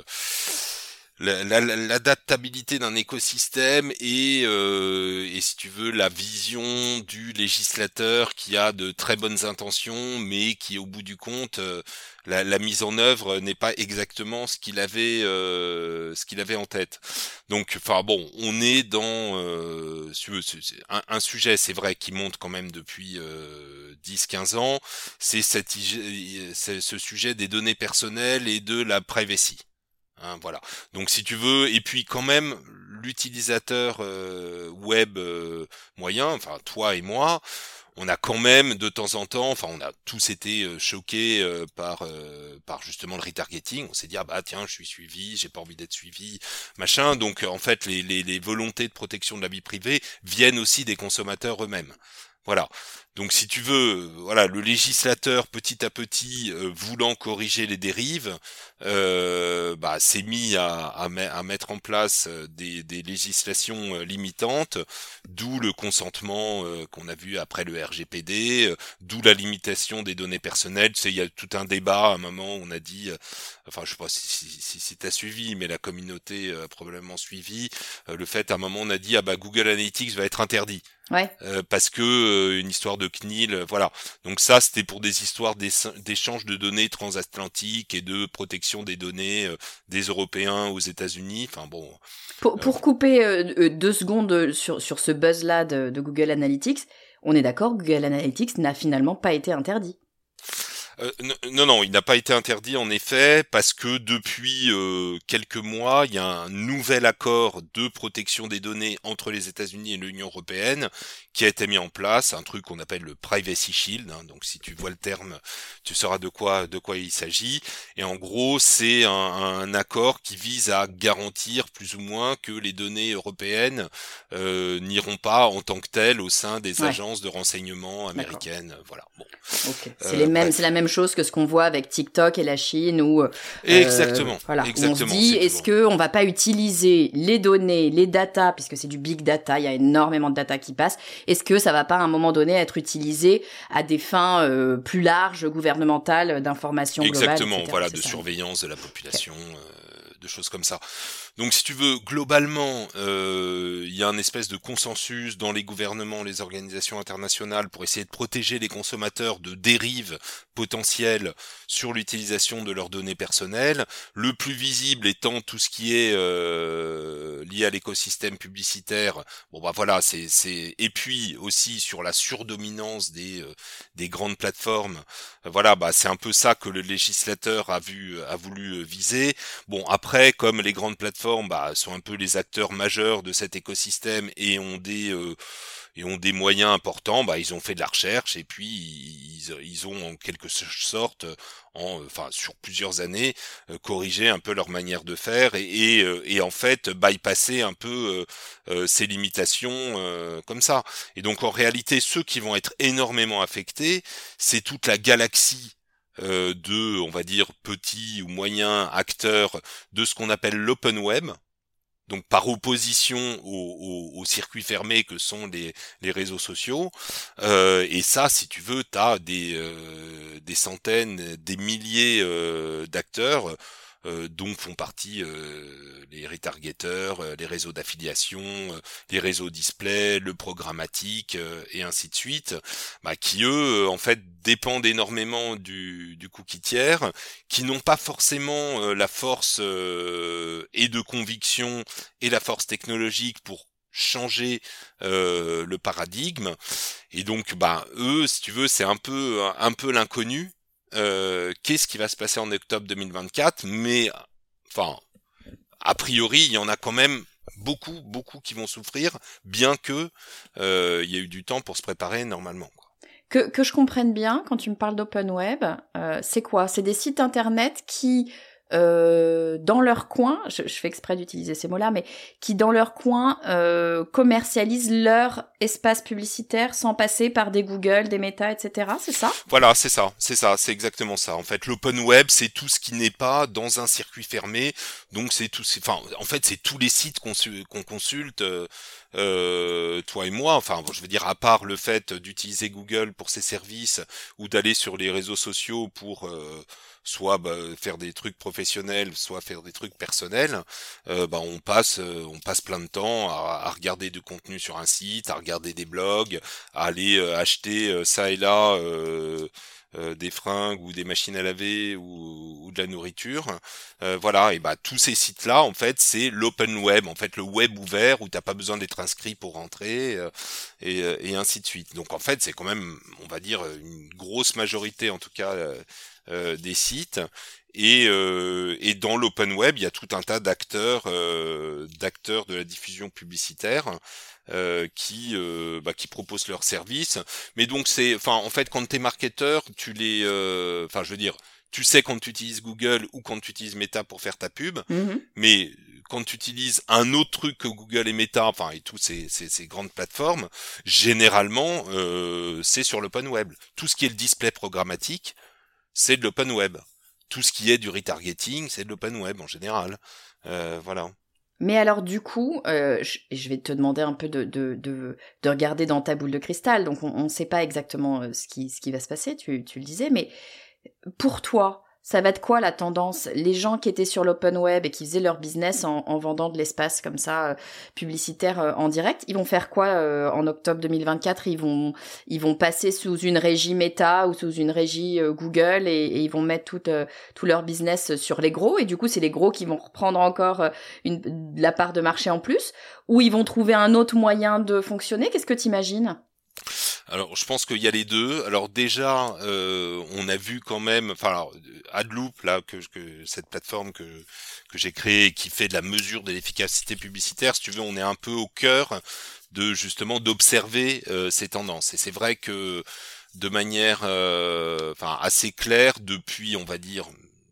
l'adaptabilité d'un écosystème et, euh, et si tu veux la vision du législateur qui a de très bonnes intentions mais qui au bout du compte euh, la, la mise en œuvre n'est pas exactement ce qu'il avait euh, ce qu'il avait en tête. Donc enfin bon, on est dans euh, c'est un, un sujet, c'est vrai, qui monte quand même depuis euh, dix quinze ans, c'est cette c'est ce sujet des données personnelles et de la privacy. Hein, voilà. Donc si tu veux, et puis quand même l'utilisateur euh, web euh, moyen, enfin toi et moi, on a quand même de temps en temps, enfin on a tous été euh, choqués euh, par euh, par justement le retargeting. On s'est dit ah bah tiens je suis suivi, j'ai pas envie d'être suivi, machin. Donc en fait les les, les volontés de protection de la vie privée viennent aussi des consommateurs eux-mêmes. Voilà. Donc si tu veux, voilà, le législateur petit à petit euh, voulant corriger les dérives, euh, bah, s'est mis à, à, à mettre en place des, des législations euh, limitantes, d'où le consentement euh, qu'on a vu après le R G P D, euh, d'où la limitation des données personnelles. Tu sais, il y a tout un débat à un moment où on a dit, euh, enfin je sais pas si, si, si, si tu as suivi, mais la communauté a probablement suivi, euh, le fait à un moment on a dit ah bah Google Analytics va être interdit. Ouais. Euh, parce que euh, une histoire de C N I L, euh, voilà. Donc ça, c'était pour des histoires d'échange de données transatlantiques et de protection des données euh, des Européens aux États-Unis. Enfin bon. Pour, pour euh, couper euh, deux secondes sur, sur ce buzz-là de, de Google Analytics, on est d'accord, Google Analytics n'a finalement pas été interdit. Euh, non, non, il n'a pas été interdit en effet, parce que depuis euh, quelques mois, il y a un nouvel accord de protection des données entre les États-Unis et l'Union européenne qui a été mis en place, un truc qu'on appelle le Privacy Shield. Hein, donc, si tu vois le terme, tu sauras de quoi de quoi il s'agit. Et en gros, c'est un, un accord qui vise à garantir plus ou moins que les données européennes euh, n'iront pas en tant que telles au sein des Ouais. agences de renseignement américaines. D'accord. Voilà. Bon. Okay. C'est Euh, les mêmes, c'est la même chose que ce qu'on voit avec TikTok et la Chine, où euh, exactement. Voilà, Exactement, où on se dit est-ce que on va pas utiliser les données, les data, puisque c'est du big data, il y a énormément de data qui passe. Est-ce que ça va pas à un moment donné être utilisé à des fins euh, plus larges, gouvernementales, d'information globale, exactement, et cetera. Voilà, c'est de ça. surveillance de la population, okay. euh, de choses comme ça. Donc si tu veux, globalement, euh, il y a un espèce de consensus dans les gouvernements, les organisations internationales pour essayer de protéger les consommateurs de dérives potentielles sur l'utilisation de leurs données personnelles. Le plus visible étant tout ce qui est euh, lié à l'écosystème publicitaire. Bon bah voilà, c'est c'est et puis aussi sur la surdominance des euh, des grandes plateformes. Euh, voilà, bah c'est un peu ça que le législateur a vu a voulu viser. Bon après, comme les grandes plateformes Bah, sont un peu les acteurs majeurs de cet écosystème et ont des euh, et ont des moyens importants, bah ils ont fait de la recherche et puis ils, ils ont en quelque sorte en enfin sur plusieurs années euh, corrigé un peu leur manière de faire et et, euh, et en fait bypasser un peu euh, euh, ces limitations euh, comme ça. Et donc en réalité ceux qui vont être énormément affectés, c'est toute la galaxie Euh, de, on va dire, petits ou moyens acteurs de ce qu'on appelle l'open web, donc par opposition au, au, au circuit fermé que sont les, les réseaux sociaux. Euh, et ça, si tu veux, t'as des, euh, des centaines, des milliers euh, d'acteurs euh, dont font partie euh, les retargeteurs, euh, les réseaux d'affiliation, euh, les réseaux display, le programmatique euh, et ainsi de suite, bah, qui eux euh, en fait dépendent énormément du, du cookie tiers, qui n'ont pas forcément euh, la force euh, et de conviction et la force technologique pour changer euh, le paradigme. Et donc bah eux, si tu veux, c'est un peu un peu l'inconnu. Euh, qu'est-ce qui va se passer en octobre deux mille vingt-quatre, mais enfin a priori il y en a quand même beaucoup beaucoup qui vont souffrir, bien que euh, il y a eu du temps pour se préparer normalement, quoi. Que, que je comprenne bien, quand tu me parles d'open web, euh, c'est quoi? C'est des sites internet qui euh, dans leur coin, je, je fais exprès d'utiliser ces mots-là, mais qui dans leur coin euh, commercialisent leur espace publicitaire sans passer par des Google, des Meta, et cetera. C'est ça? Voilà, c'est ça, c'est ça, c'est exactement ça. En fait, l'open web, c'est tout ce qui n'est pas dans un circuit fermé. Donc, c'est tout, enfin, en fait, c'est tous les sites qu'on, qu'on consulte, euh, euh, toi et moi. Enfin, bon, je veux dire, à part le fait d'utiliser Google pour ses services ou d'aller sur les réseaux sociaux pour euh, soit bah, faire des trucs professionnels, soit faire des trucs personnels, euh, bah, on passe, euh, on passe plein de temps à, à regarder du contenu sur un site, à regarder des blogs, à aller euh, acheter euh, ça et là euh, euh, des fringues ou des machines à laver ou, ou de la nourriture. Euh, voilà, et bah tous ces sites-là, en fait, c'est l'open web, en fait, le web ouvert où t'as pas besoin d'être inscrit pour rentrer euh, et, et ainsi de suite. Donc en fait, c'est quand même, on va dire, une grosse majorité, en tout cas. Euh, Euh, des sites et, euh, et dans l'open web, il y a tout un tas d'acteurs, euh, d'acteurs de la diffusion publicitaire euh, qui, euh, bah, qui proposent leurs services. Mais donc c'est, enfin, en fait, quand t'es marketeur, tu les, euh, enfin, je veux dire, tu sais quand tu utilises Google ou quand tu utilises Meta pour faire ta pub, Mhm. mais quand tu utilises un autre truc que Google et Meta, enfin et toutes ces, ces, ces grandes plateformes, généralement euh, c'est sur l'open web. Tout ce qui est le display programmatique, c'est de l'open web. Tout ce qui est du retargeting, c'est de l'open web en général. Euh, voilà. Mais alors du coup, euh, je, je vais te demander un peu de, de, de, de regarder dans ta boule de cristal. Donc on ne sait pas exactement euh, ce qui, ce qui va se passer, tu, tu le disais, mais pour toi, ça va être quoi la tendance? Les gens qui étaient sur l'open web et qui faisaient leur business en, en vendant de l'espace comme ça, euh, publicitaire euh, en direct, ils vont faire quoi euh, en octobre deux mille vingt-quatre? Ils vont, ils vont passer sous une régie Meta ou sous une régie euh, Google et, et ils vont mettre tout, euh, tout leur business sur les gros. Et du coup, c'est les gros qui vont reprendre encore euh, une, la part de marché en plus. Ou ils vont trouver un autre moyen de fonctionner. Qu'est-ce que tu imagines? Alors, je pense qu'il y a les deux. Alors déjà, euh, on a vu quand même, enfin, alors, AdLoop là, que, que cette plateforme que que j'ai créée, qui fait de la mesure de l'efficacité publicitaire, si tu veux, on est un peu au cœur de justement d'observer euh, ces tendances. Et c'est vrai que de manière, euh, enfin, assez claire, depuis, on va dire,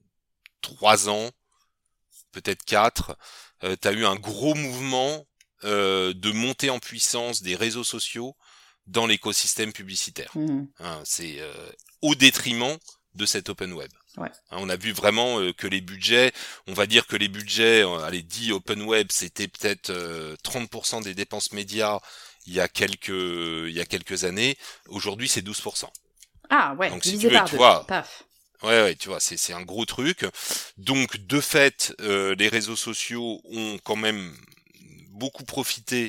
trois ans, peut-être quatre, euh, tu as eu un gros mouvement euh, de montée en puissance des réseaux sociaux dans l'écosystème publicitaire. Mmh. Hein, c'est euh, au détriment de cet open web. Ouais. Hein, on a vu vraiment euh, que les budgets, on va dire que les budgets, euh, allez, dits open web, c'était peut-être euh, trente pour cent des dépenses médias il y a quelques il y a quelques années. Aujourd'hui, c'est douze pour cent. Ah ouais, Donc si tu divisé veux, par tu deux. vois, Paf. ouais, ouais, tu vois, c'est c'est un gros truc. Donc de fait, euh, les réseaux sociaux ont quand même beaucoup profité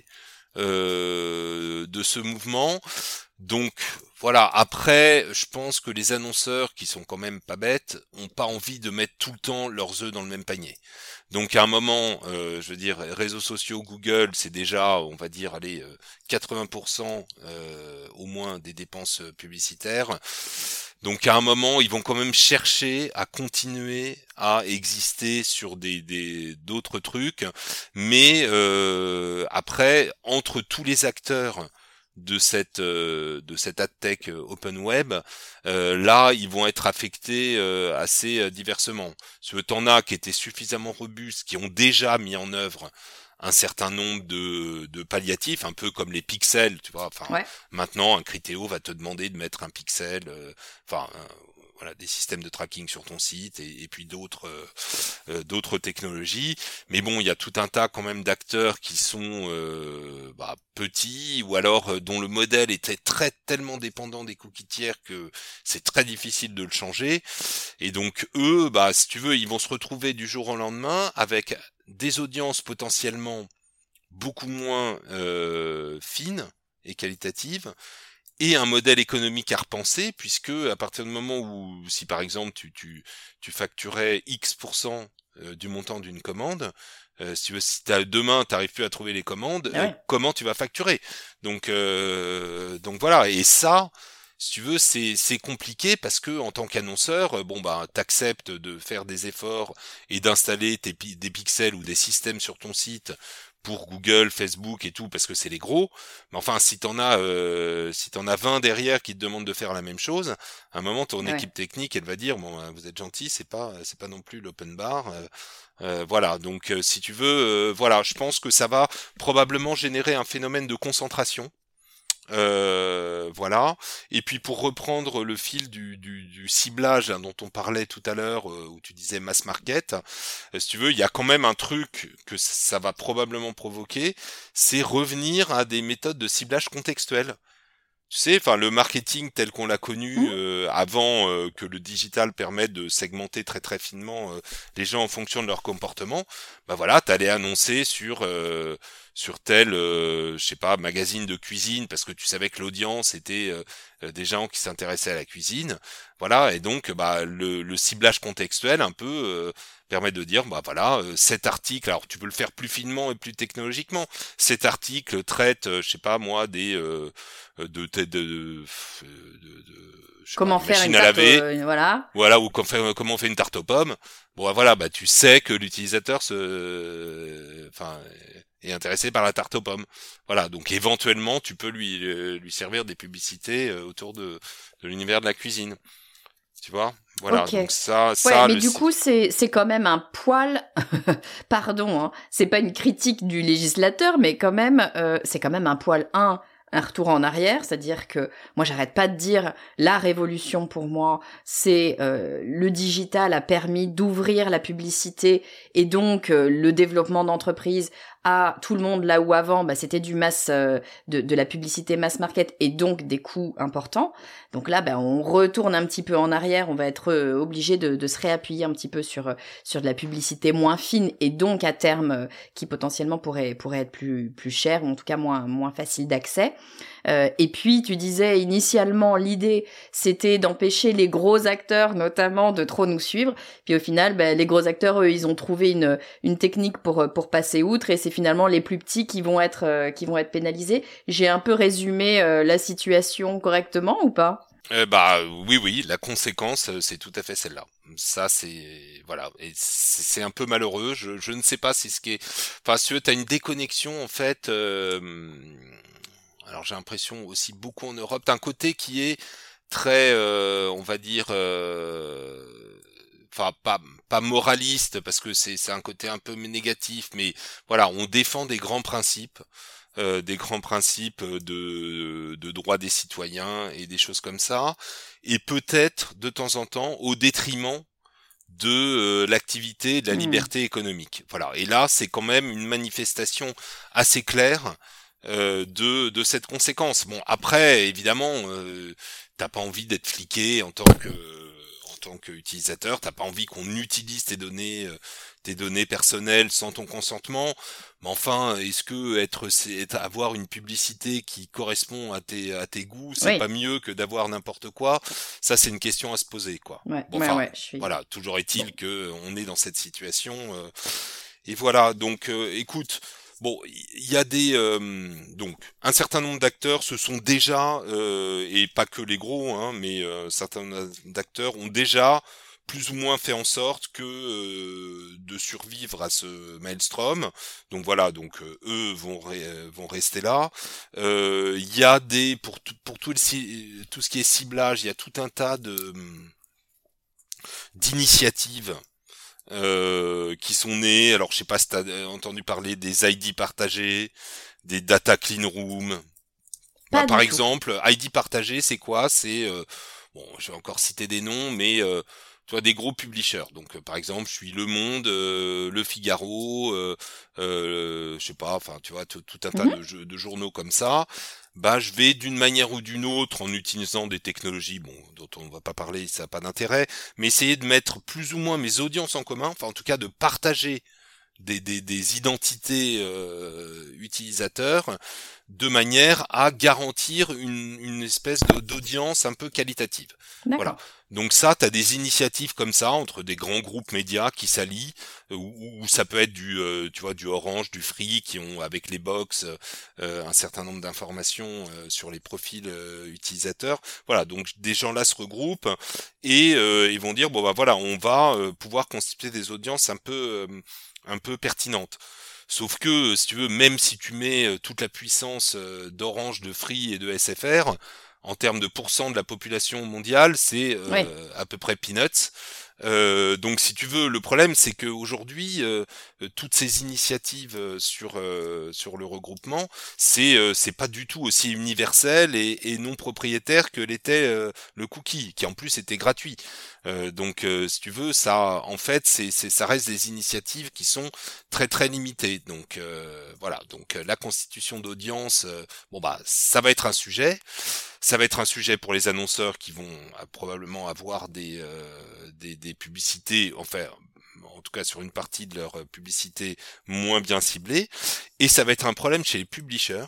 euh, de ce mouvement. Donc voilà, après, je pense que les annonceurs, qui sont quand même pas bêtes, ont pas envie de mettre tout le temps leurs œufs dans le même panier. Donc à un moment, euh, je veux dire, réseaux sociaux, Google, c'est déjà, on va dire, allez, euh, quatre-vingts pour cent euh, au moins des dépenses publicitaires. Donc à un moment, ils vont quand même chercher à continuer à exister sur des des d'autres trucs, mais euh, après, entre tous les acteurs de cette euh, de cette adtech open web, euh, là ils vont être affectés euh, assez euh, diversement. Si t'en as qui étaient suffisamment robustes, qui ont déjà mis en œuvre un certain nombre de, de palliatifs, un peu comme les pixels, tu vois. Enfin, Ouais. maintenant un Criteo va te demander de mettre un pixel, euh, enfin. Un, voilà, des systèmes de tracking sur ton site et, et puis d'autres euh, euh, d'autres technologies. Mais bon, il y a tout un tas quand même d'acteurs qui sont euh, bah, petits ou alors euh, dont le modèle était très tellement dépendant des cookies tiers que c'est très difficile de le changer. Et donc eux, bah si tu veux, ils vont se retrouver du jour au lendemain avec des audiences potentiellement beaucoup moins euh, fines et qualitatives, et un modèle économique à repenser, puisque à partir du moment où, si par exemple tu tu tu facturais X% du montant d'une commande, euh, si tu veux, si t'as, demain t'arrives plus à trouver les commandes, Ah euh, ouais. comment tu vas facturer? Donc euh, donc voilà, et ça, si tu veux, c'est c'est compliqué parce que en tant qu'annonceur, euh, bon bah t'acceptes de faire des efforts et d'installer tes pi- des pixels ou des systèmes sur ton site pour Google, Facebook et tout, parce que c'est les gros. Mais enfin, si t'en as, euh, si t'en as vingt derrière qui te demandent de faire la même chose, à un moment, ton Ouais. équipe technique, elle va dire, bon, euh, vous êtes gentil, c'est pas, c'est pas non plus l'open bar. Euh, euh, voilà. Donc, euh, si tu veux, euh, voilà, je pense que ça va probablement générer un phénomène de concentration. Euh, voilà. Et puis pour reprendre le fil du, du, du ciblage hein, dont on parlait tout à l'heure, euh, où tu disais mass market, euh, si tu veux, il y a quand même un truc que ça va probablement provoquer, c'est revenir à des méthodes de ciblage contextuel. Tu sais, enfin le marketing tel qu'on l'a connu Mmh. euh, avant euh, que le digital permette de segmenter très très finement euh, les gens en fonction de leur comportement, bah voilà, t'allais annoncer sur euh, sur tel, euh, je sais pas, magazine de cuisine, parce que tu savais que l'audience était euh, des gens qui s'intéressaient à la cuisine. Voilà, et donc bah le, le ciblage contextuel un peu euh, permet de dire bah voilà, euh, cet article, alors tu peux le faire plus finement et plus technologiquement. Cet article traite, euh, je sais pas moi, des euh, de de, de, de, de, de je sais pas, Comment des faire une machines à tarte, laver, euh, voilà. voilà, ou comment fait- comment on fait une tarte aux pommes. Bon, bah, voilà, bah tu sais que l'utilisateur se, enfin, est intéressé par la tarte aux pommes. Voilà, donc éventuellement, tu peux lui euh, lui servir des publicités euh, autour de de l'univers de la cuisine. Tu vois? Voilà, Ok. donc ça, Ouais, ça mais le. du coup, c'est c'est quand même un poil. Pardon, hein, c'est pas une critique du législateur, mais quand même, euh, c'est quand même un poil un. Un retour en arrière, c'est-à-dire que moi j'arrête pas de dire la révolution pour moi, c'est euh, le digital a permis d'ouvrir la publicité et donc euh, le développement d'entreprises à tout le monde, là où avant bah, c'était du mass euh, de, de la publicité mass market et donc des coûts importants. Donc là bah, on retourne un petit peu en arrière, on va être euh, obligé de, de se réappuyer un petit peu sur euh, sur de la publicité moins fine et donc à terme euh, qui potentiellement pourrait pourrait être plus plus cher ou en tout cas moins moins facile d'accès. Euh, et puis tu disais initialement l'idée c'était d'empêcher les gros acteurs notamment de trop nous suivre. Puis au final bah, les gros acteurs eux ils ont trouvé une une technique pour pour passer outre et c'est finalement les plus petits qui vont être euh, qui vont être pénalisés. J'ai un peu résumé euh, la situation correctement ou pas? Euh, bah oui, oui, la conséquence, euh, c'est tout à fait celle-là. Ça, c'est voilà, et c'est c'est un peu malheureux. Je, je ne sais pas si ce qui est, enfin, si tu as une déconnexion en fait. Euh... Alors j'ai l'impression aussi beaucoup en Europe, d'un côté qui est très, euh, on va dire, euh, enfin pas pas moraliste parce que c'est c'est un côté un peu négatif, mais voilà, on défend des grands principes, euh, des grands principes de de droits des citoyens et des choses comme ça, et peut-être de temps en temps au détriment de euh, l'activité et de la Hmm. liberté économique. Voilà. Et là, c'est quand même une manifestation assez claire euh, de de cette conséquence. Bon, après, évidemment, euh, t'as pas envie d'être fliqué en tant que en tant qu'utilisateur, t'as pas envie qu'on utilise tes données euh, tes données personnelles sans ton consentement. Mais enfin, est-ce que être, c'est, avoir une publicité qui correspond à tes à tes goûts, c'est Oui. pas mieux que d'avoir n'importe quoi? Ça, c'est une question à se poser, quoi. Ouais, Bon, ouais, enfin, ouais, je suis. voilà. Toujours Bon. est-il que on est dans cette situation. euh, et voilà. Donc, euh, écoute. Bon, il y a des euh, donc un certain nombre d'acteurs se sont déjà euh, et pas que les gros, hein, mais euh, certains d'acteurs ont déjà plus ou moins fait en sorte que euh, de survivre à ce maelstrom. Donc voilà, donc euh, eux vont re- vont rester là. Euh, Il y a des pour tout pour tout le ci- tout ce qui est ciblage, il y a tout un tas de d'initiatives euh, qui sont nées. Alors je sais pas si t'as euh, entendu parler des I D partagés, des data clean room. Bah, Pas par du tout. exemple, I D partagé, c'est quoi? C'est euh, bon, je vais encore citer des noms, mais euh, tu vois, des gros publishers. Donc, euh, par exemple, je suis Le Monde, euh, Le Figaro, euh, euh, je sais pas, enfin, tu vois, tout, tout un tas Mhm. de, jeux- de journaux comme ça. Bah, je vais d'une manière ou d'une autre, en utilisant des technologies, bon, dont on ne va pas parler, ça n'a pas d'intérêt, mais essayer de mettre plus ou moins mes audiences en commun, enfin, en tout cas, de partager des, des, des identités euh, utilisateurs de manière à garantir une, une espèce de- d'audience un peu qualitative. Voilà. D'accord. Donc ça, tu as des initiatives comme ça entre des grands groupes médias qui s'allient, euh, ou, ou ça peut être du, euh, tu vois, du Orange, du Free, qui ont avec les box euh, un certain nombre d'informations euh, sur les profils euh, utilisateurs. Voilà, donc des gens là se regroupent et euh, ils vont dire bon bah voilà, on va euh, pouvoir constituer des audiences un peu euh, un peu pertinentes. Sauf que, si tu veux, même si tu mets euh, toute la puissance euh, d'Orange, de Free et de S F R, en termes de pourcent de la population mondiale, c'est Oui. euh, à peu près peanuts. Euh, donc, si tu veux, le problème, c'est qu'aujourd'hui, euh, euh, toutes ces initiatives euh, sur euh, sur le regroupement, c'est euh, c'est pas du tout aussi universel et, et non propriétaire que l'était euh, le cookie, qui en plus était gratuit. Euh, donc, euh, si tu veux, ça, en fait, c'est c'est ça reste des initiatives qui sont très très limitées. Donc euh, voilà, donc euh, la constitution d'audience, euh, bon bah ça va être un sujet. Ça va être un sujet pour les annonceurs qui vont euh, probablement avoir des, euh, des des publicités, enfin en tout cas sur une partie de leur publicité moins bien ciblée, et ça va être un problème chez les publishers.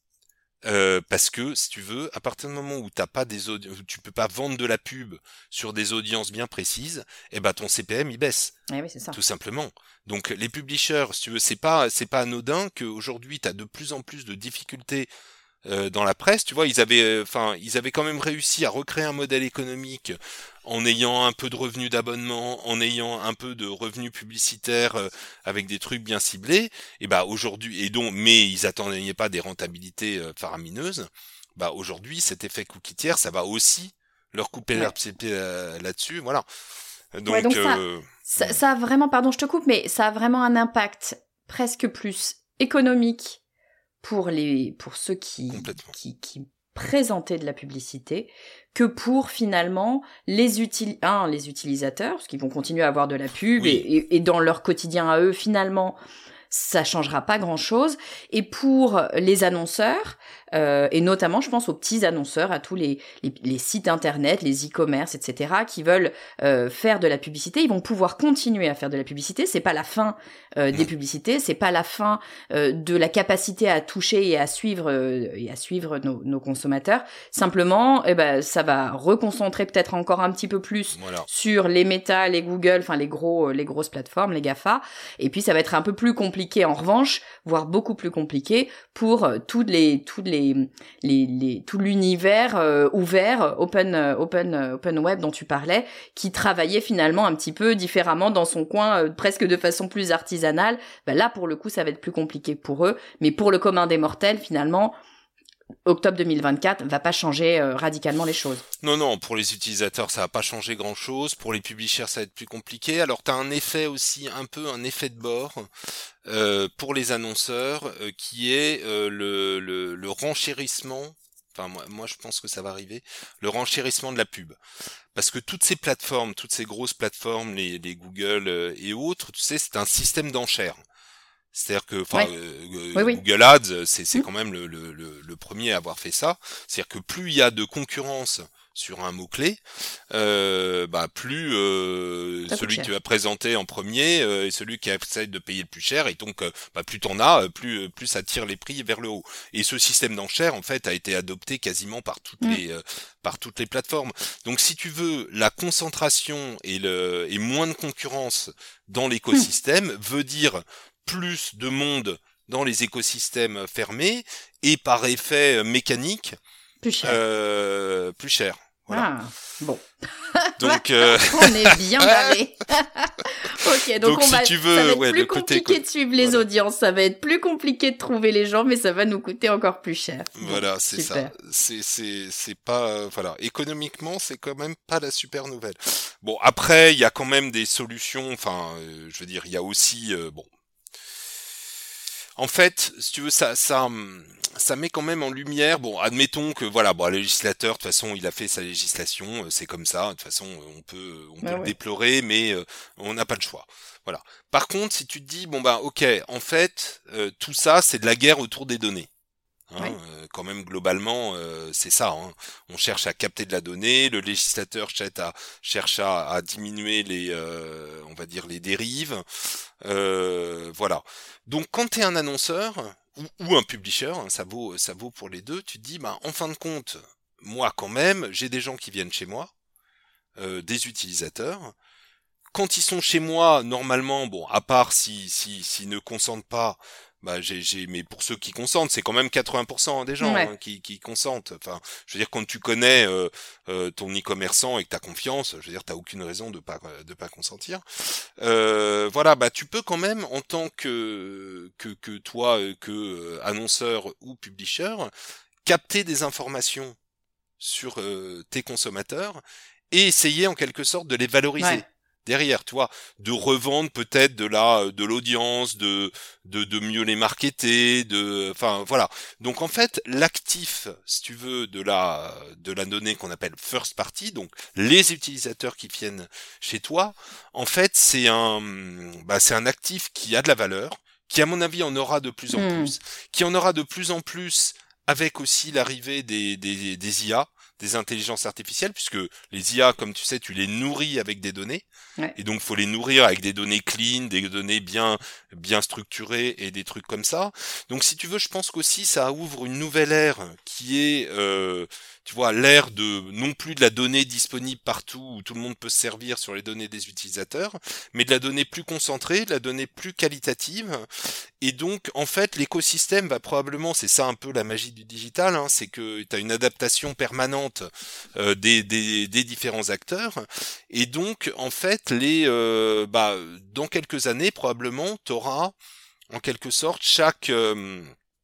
Euh, parce que si tu veux, à partir du moment où t'as pas des audi- où tu peux pas vendre de la pub sur des audiences bien précises, eh ben ton C P M il baisse, Ouais, oui, c'est ça. tout simplement. Donc les publishers, si tu veux, c'est pas c'est pas anodin qu'aujourd'hui t'as de plus en plus de difficultés euh, dans la presse. Tu vois, ils avaient enfin ils avaient quand même réussi à recréer un modèle économique en ayant un peu de revenus d'abonnement, en ayant un peu de revenus publicitaires euh, avec des trucs bien ciblés. Et bah aujourd'hui, et donc, mais ils attendaient pas des rentabilités euh, faramineuses. Bah aujourd'hui, cet effet cookie tiers, ça va aussi leur couper Ouais. l'herbe sous le pied, euh, là-dessus. Voilà. Ouais, Donc, donc ça, euh, ça, ça a vraiment, pardon, je te coupe, mais ça a vraiment un impact presque plus économique pour les, pour ceux qui, complètement. qui, qui présentaient de la publicité que pour finalement les util, un, les utilisateurs, parce qu'ils vont continuer à avoir de la pub Oui. et, et, et dans leur quotidien à eux, finalement, ça changera pas grand-chose. Et pour les annonceurs, euh, et notamment, je pense aux petits annonceurs, à tous les, les, les sites internet, les e-commerce, et cetera, qui veulent euh, faire de la publicité, ils vont pouvoir continuer à faire de la publicité. C'est pas la fin euh, des publicités, c'est pas la fin euh, de la capacité à toucher et à suivre euh, et à suivre nos, nos consommateurs. Simplement, eh ben, ça va reconcentrer peut-être encore un petit peu plus Voilà. sur les Meta, les Google, enfin les gros, les grosses plateformes, les GAFA. Et puis ça va être un peu plus compliqué en revanche, voire beaucoup plus compliqué pour euh, toutes les, toutes les, les, les, tout l'univers euh, ouvert, open, euh, open, euh, open web dont tu parlais, qui travaillait finalement un petit peu différemment dans son coin, euh, presque de façon plus artisanale. Ben là, pour le coup, ça va être plus compliqué pour eux, mais pour le commun des mortels, finalement, octobre deux mille vingt-quatre va pas changer euh, radicalement les choses. Non, non, pour les utilisateurs, ça va pas changer grand-chose. Pour les publishers, ça va être plus compliqué. Alors, tu as un effet aussi, un peu un effet de bord euh, pour les annonceurs, euh, qui est euh, le, le, le renchérissement. Enfin, moi, moi, je pense que ça va arriver. Le renchérissement de la pub. Parce que toutes ces plateformes, toutes ces grosses plateformes, les, les Google euh, et autres, tu sais, c'est un système d'enchères. C'est-à-dire que, enfin, Ouais. euh, Oui, oui. Google Ads, c'est, c'est Mmh. quand même le, le, le, le premier à avoir fait ça. C'est-à-dire que plus il y a de concurrence sur un mot-clé, euh, bah plus euh, Ça coûte celui que cher. tu vas présenter en premier euh, est celui qui essaie de payer le plus cher, et donc euh, bah, plus t'en as, plus plus ça tire les prix vers le haut. Et ce système d'enchères en fait a été adopté quasiment par toutes Mmh. les euh, par toutes les plateformes. Donc si tu veux, la concentration et le et moins de concurrence dans l'écosystème mmh. veut dire plus de monde dans les écosystèmes fermés, et par effet mécanique Plus cher. euh, plus cher. Voilà. Ah, bon. Donc, euh... on est bien barré. Ok, donc, donc on si va, tu veux, ça va être ouais, plus le côté compliqué co- de suivre les voilà. audiences, ça va être plus compliqué de trouver les gens, mais ça va nous coûter encore plus cher. Voilà, bon, c'est super. ça. C'est c'est c'est pas euh, voilà, économiquement, c'est quand même pas la super nouvelle. Bon, après, il y a quand même des solutions. Enfin, euh, je veux dire, il y a aussi euh, bon. En fait, si tu veux, ça, ça, ça met quand même en lumière. Bon, admettons que voilà, bon, le législateur, de toute façon, il a fait sa législation, c'est comme ça. De toute façon, on peut, on peut Ah le ouais. déplorer, mais euh, on n'a pas le choix. Voilà. Par contre, si tu te dis, bon bah, ok, en fait, euh, tout ça, c'est de la guerre autour des données. Hein, Oui. euh, quand même globalement euh, c'est ça, hein. On cherche à capter de la donnée, le législateur cherche à, cherche à, à diminuer les euh, on va dire les dérives, euh, voilà. Donc quand tu es un annonceur ou, ou un publisher, hein, ça vaut ça vaut pour les deux, tu te dis bah en fin de compte, moi quand même j'ai des gens qui viennent chez moi, euh, des utilisateurs. Quand ils sont chez moi, normalement, bon, à part si si s'ils ne consentent pas, bah j'ai j'ai mais pour ceux qui consentent, c'est quand même quatre-vingts pour cent des gens Ouais. hein, qui qui consentent. Enfin, je veux dire quand tu connais euh, euh, ton e-commerçant et que t'as confiance, je veux dire t'as aucune raison de pas de pas consentir. Euh, voilà, bah tu peux quand même en tant que que que toi euh, que euh, annonceur ou publisher capter des informations sur euh, tes consommateurs et essayer en quelque sorte de les valoriser. Ouais. Derrière, tu vois, de revendre peut-être de la de l'audience, de de de mieux les marketer, de enfin voilà. Donc en fait, l'actif, si tu veux, de la de la donnée qu'on appelle first party, donc les utilisateurs qui viennent chez toi, en fait, c'est un bah c'est un actif qui a de la valeur, qui à mon avis en aura de plus en Hmm. plus, qui en aura de plus en plus avec aussi l'arrivée des des des I A. des intelligences artificielles, puisque les I A, comme tu sais, tu les nourris avec des données, ouais. et donc faut les nourrir avec des données clean, des données bien bien structurées et des trucs comme ça. Donc si tu veux, je pense qu'aussi ça ouvre une nouvelle ère qui est, euh, tu vois, l'ère de non plus de la donnée disponible partout où tout le monde peut se servir sur les données des utilisateurs, mais de la donnée plus concentrée, de la donnée plus qualitative. Et donc, en fait, l'écosystème va probablement, c'est ça un peu la magie du digital, hein, c'est que tu as une adaptation permanente euh, des, des, des différents acteurs. Et donc, en fait, les, euh, bah, dans quelques années, probablement, tu auras, en quelque sorte, chaque... Euh,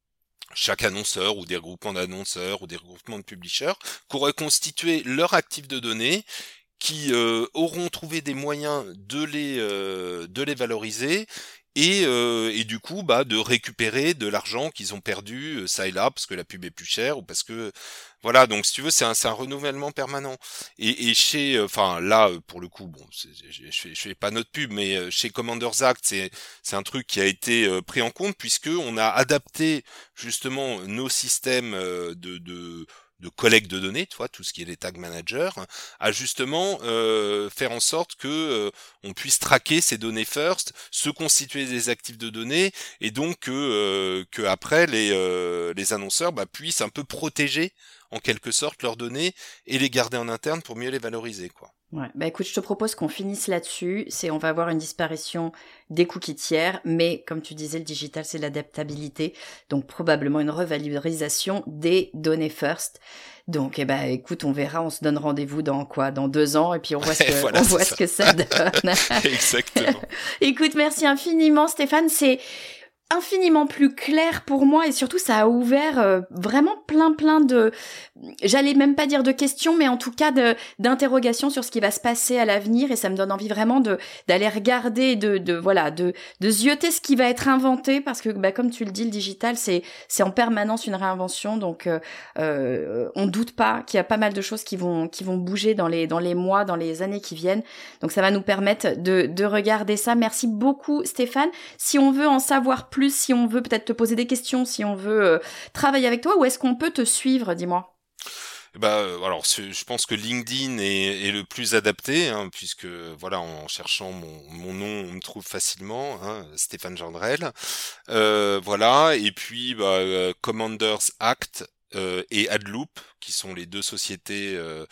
chaque annonceur ou des regroupements d'annonceurs ou des regroupements de publishers qui auraient constitué leur actif de données, qui euh, auront trouvé des moyens de les euh, de les valoriser et euh, et du coup bah de récupérer de l'argent qu'ils ont perdu euh, ça et là parce que la pub est plus chère ou parce que voilà. Donc si tu veux c'est un c'est un renouvellement permanent et et chez enfin euh, là pour le coup bon c'est, je, je fais je fais pas notre pub mais euh, chez Commander's Act c'est c'est un truc qui a été euh, pris en compte puisque on a adapté justement nos systèmes euh, de de de collecte de données, tu vois, tout ce qui est les tag managers, à justement euh, faire en sorte que euh, on puisse traquer ces données first, se constituer des actifs de données, et donc que, euh, que après les euh, les annonceurs bah, puissent un peu protéger en quelque sorte leurs données et les garder en interne pour mieux les valoriser, quoi. Ouais, bah écoute, je te propose qu'on finisse là-dessus. C'est, on va avoir une disparition des cookies tiers, mais comme tu disais, le digital, c'est l'adaptabilité. Donc, probablement une revalorisation des données first. Donc, eh ben, écoute, on verra, on se donne rendez-vous dans quoi? Dans deux ans, et puis on voit ce que, voilà, on voit ça. ce que ça donne. Exactement. Écoute, merci infiniment, Stéphane. C'est infiniment plus clair pour moi et surtout ça a ouvert euh, vraiment plein plein de, j'allais même pas dire de questions, mais en tout cas de d'interrogations sur ce qui va se passer à l'avenir, et ça me donne envie vraiment de d'aller regarder, de de voilà, de de zioter ce qui va être inventé, parce que bah comme tu le dis, le digital c'est c'est en permanence une réinvention, donc euh, euh, on doute pas qu'il y a pas mal de choses qui vont qui vont bouger dans les dans les mois, dans les années qui viennent. Donc ça va nous permettre de de regarder ça. Merci beaucoup Stéphane. Si on veut en savoir plus, si on veut peut-être te poser des questions, si on veut euh, travailler avec toi, où est-ce qu'on peut te suivre, dis-moi? Bah, alors, je pense que LinkedIn est, est le plus adapté, hein, puisque voilà, en cherchant mon, mon nom, on me trouve facilement, hein, Stéphane Gendrel. Euh, voilà, et puis bah, euh, Commander's Act euh, et AdLoop, qui sont les deux sociétés euh,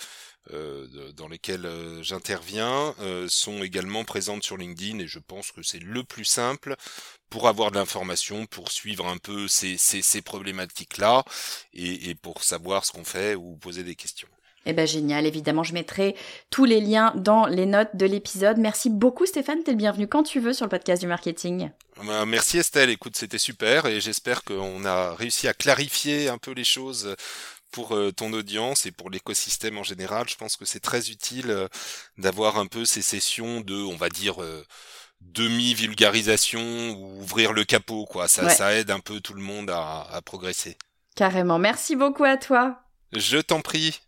euh, dans lesquelles euh, j'interviens, euh, sont également présentes sur LinkedIn, et je pense que c'est le plus simple pour avoir de l'information, pour suivre un peu ces, ces, ces problématiques-là, et, et pour savoir ce qu'on fait ou poser des questions. Eh ben génial, évidemment, je mettrai tous les liens dans les notes de l'épisode. Merci beaucoup Stéphane, t'es le bienvenu quand tu veux sur le podcast du marketing. Ben, merci Estelle, écoute, c'était super, et j'espère qu'on a réussi à clarifier un peu les choses pour euh, ton audience et pour l'écosystème en général. Je pense que c'est très utile euh, d'avoir un peu ces sessions de, on va dire... Euh, demi-vulgarisation ou ouvrir le capot, quoi. Ça, ouais. Ça aide un peu tout le monde à, à progresser. Carrément. Merci beaucoup à toi. Je t'en prie.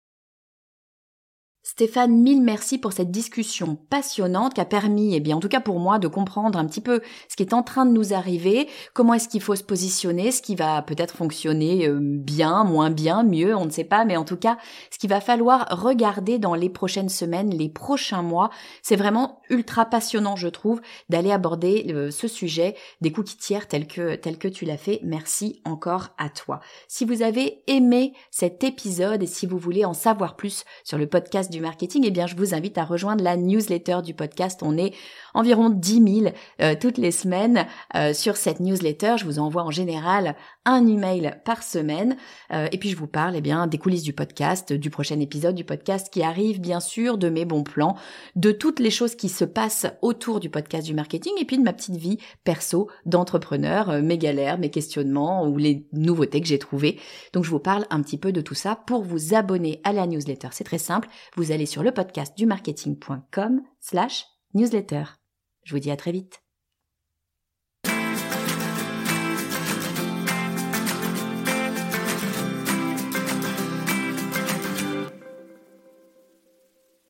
Stéphane, mille merci pour cette discussion passionnante qui a permis, eh bien, en tout cas pour moi, de comprendre un petit peu ce qui est en train de nous arriver, comment est-ce qu'il faut se positionner, ce qui va peut-être fonctionner bien, moins bien, mieux, on ne sait pas, mais en tout cas, ce qu'il va falloir regarder dans les prochaines semaines, les prochains mois. C'est vraiment ultra passionnant, je trouve, d'aller aborder euh, ce sujet des cookies tiers tel que, tel que tu l'as fait. Merci encore à toi. Si vous avez aimé cet épisode et si vous voulez en savoir plus sur le podcast du marketing, eh bien, je vous invite à rejoindre la newsletter du podcast. On est environ dix mille euh, toutes les semaines euh, sur cette newsletter. Je vous envoie en général un email par semaine euh, et puis je vous parle eh bien des coulisses du podcast, du prochain épisode du podcast qui arrive, bien sûr, de mes bons plans, de toutes les choses qui se passent autour du podcast du marketing et puis de ma petite vie perso d'entrepreneur, euh, mes galères, mes questionnements ou les nouveautés que j'ai trouvées. Donc je vous parle un petit peu de tout ça. Pour vous abonner à la newsletter, c'est très simple. Vous allez sur le podcast du marketing point com slash newsletter. Je vous dis à très vite.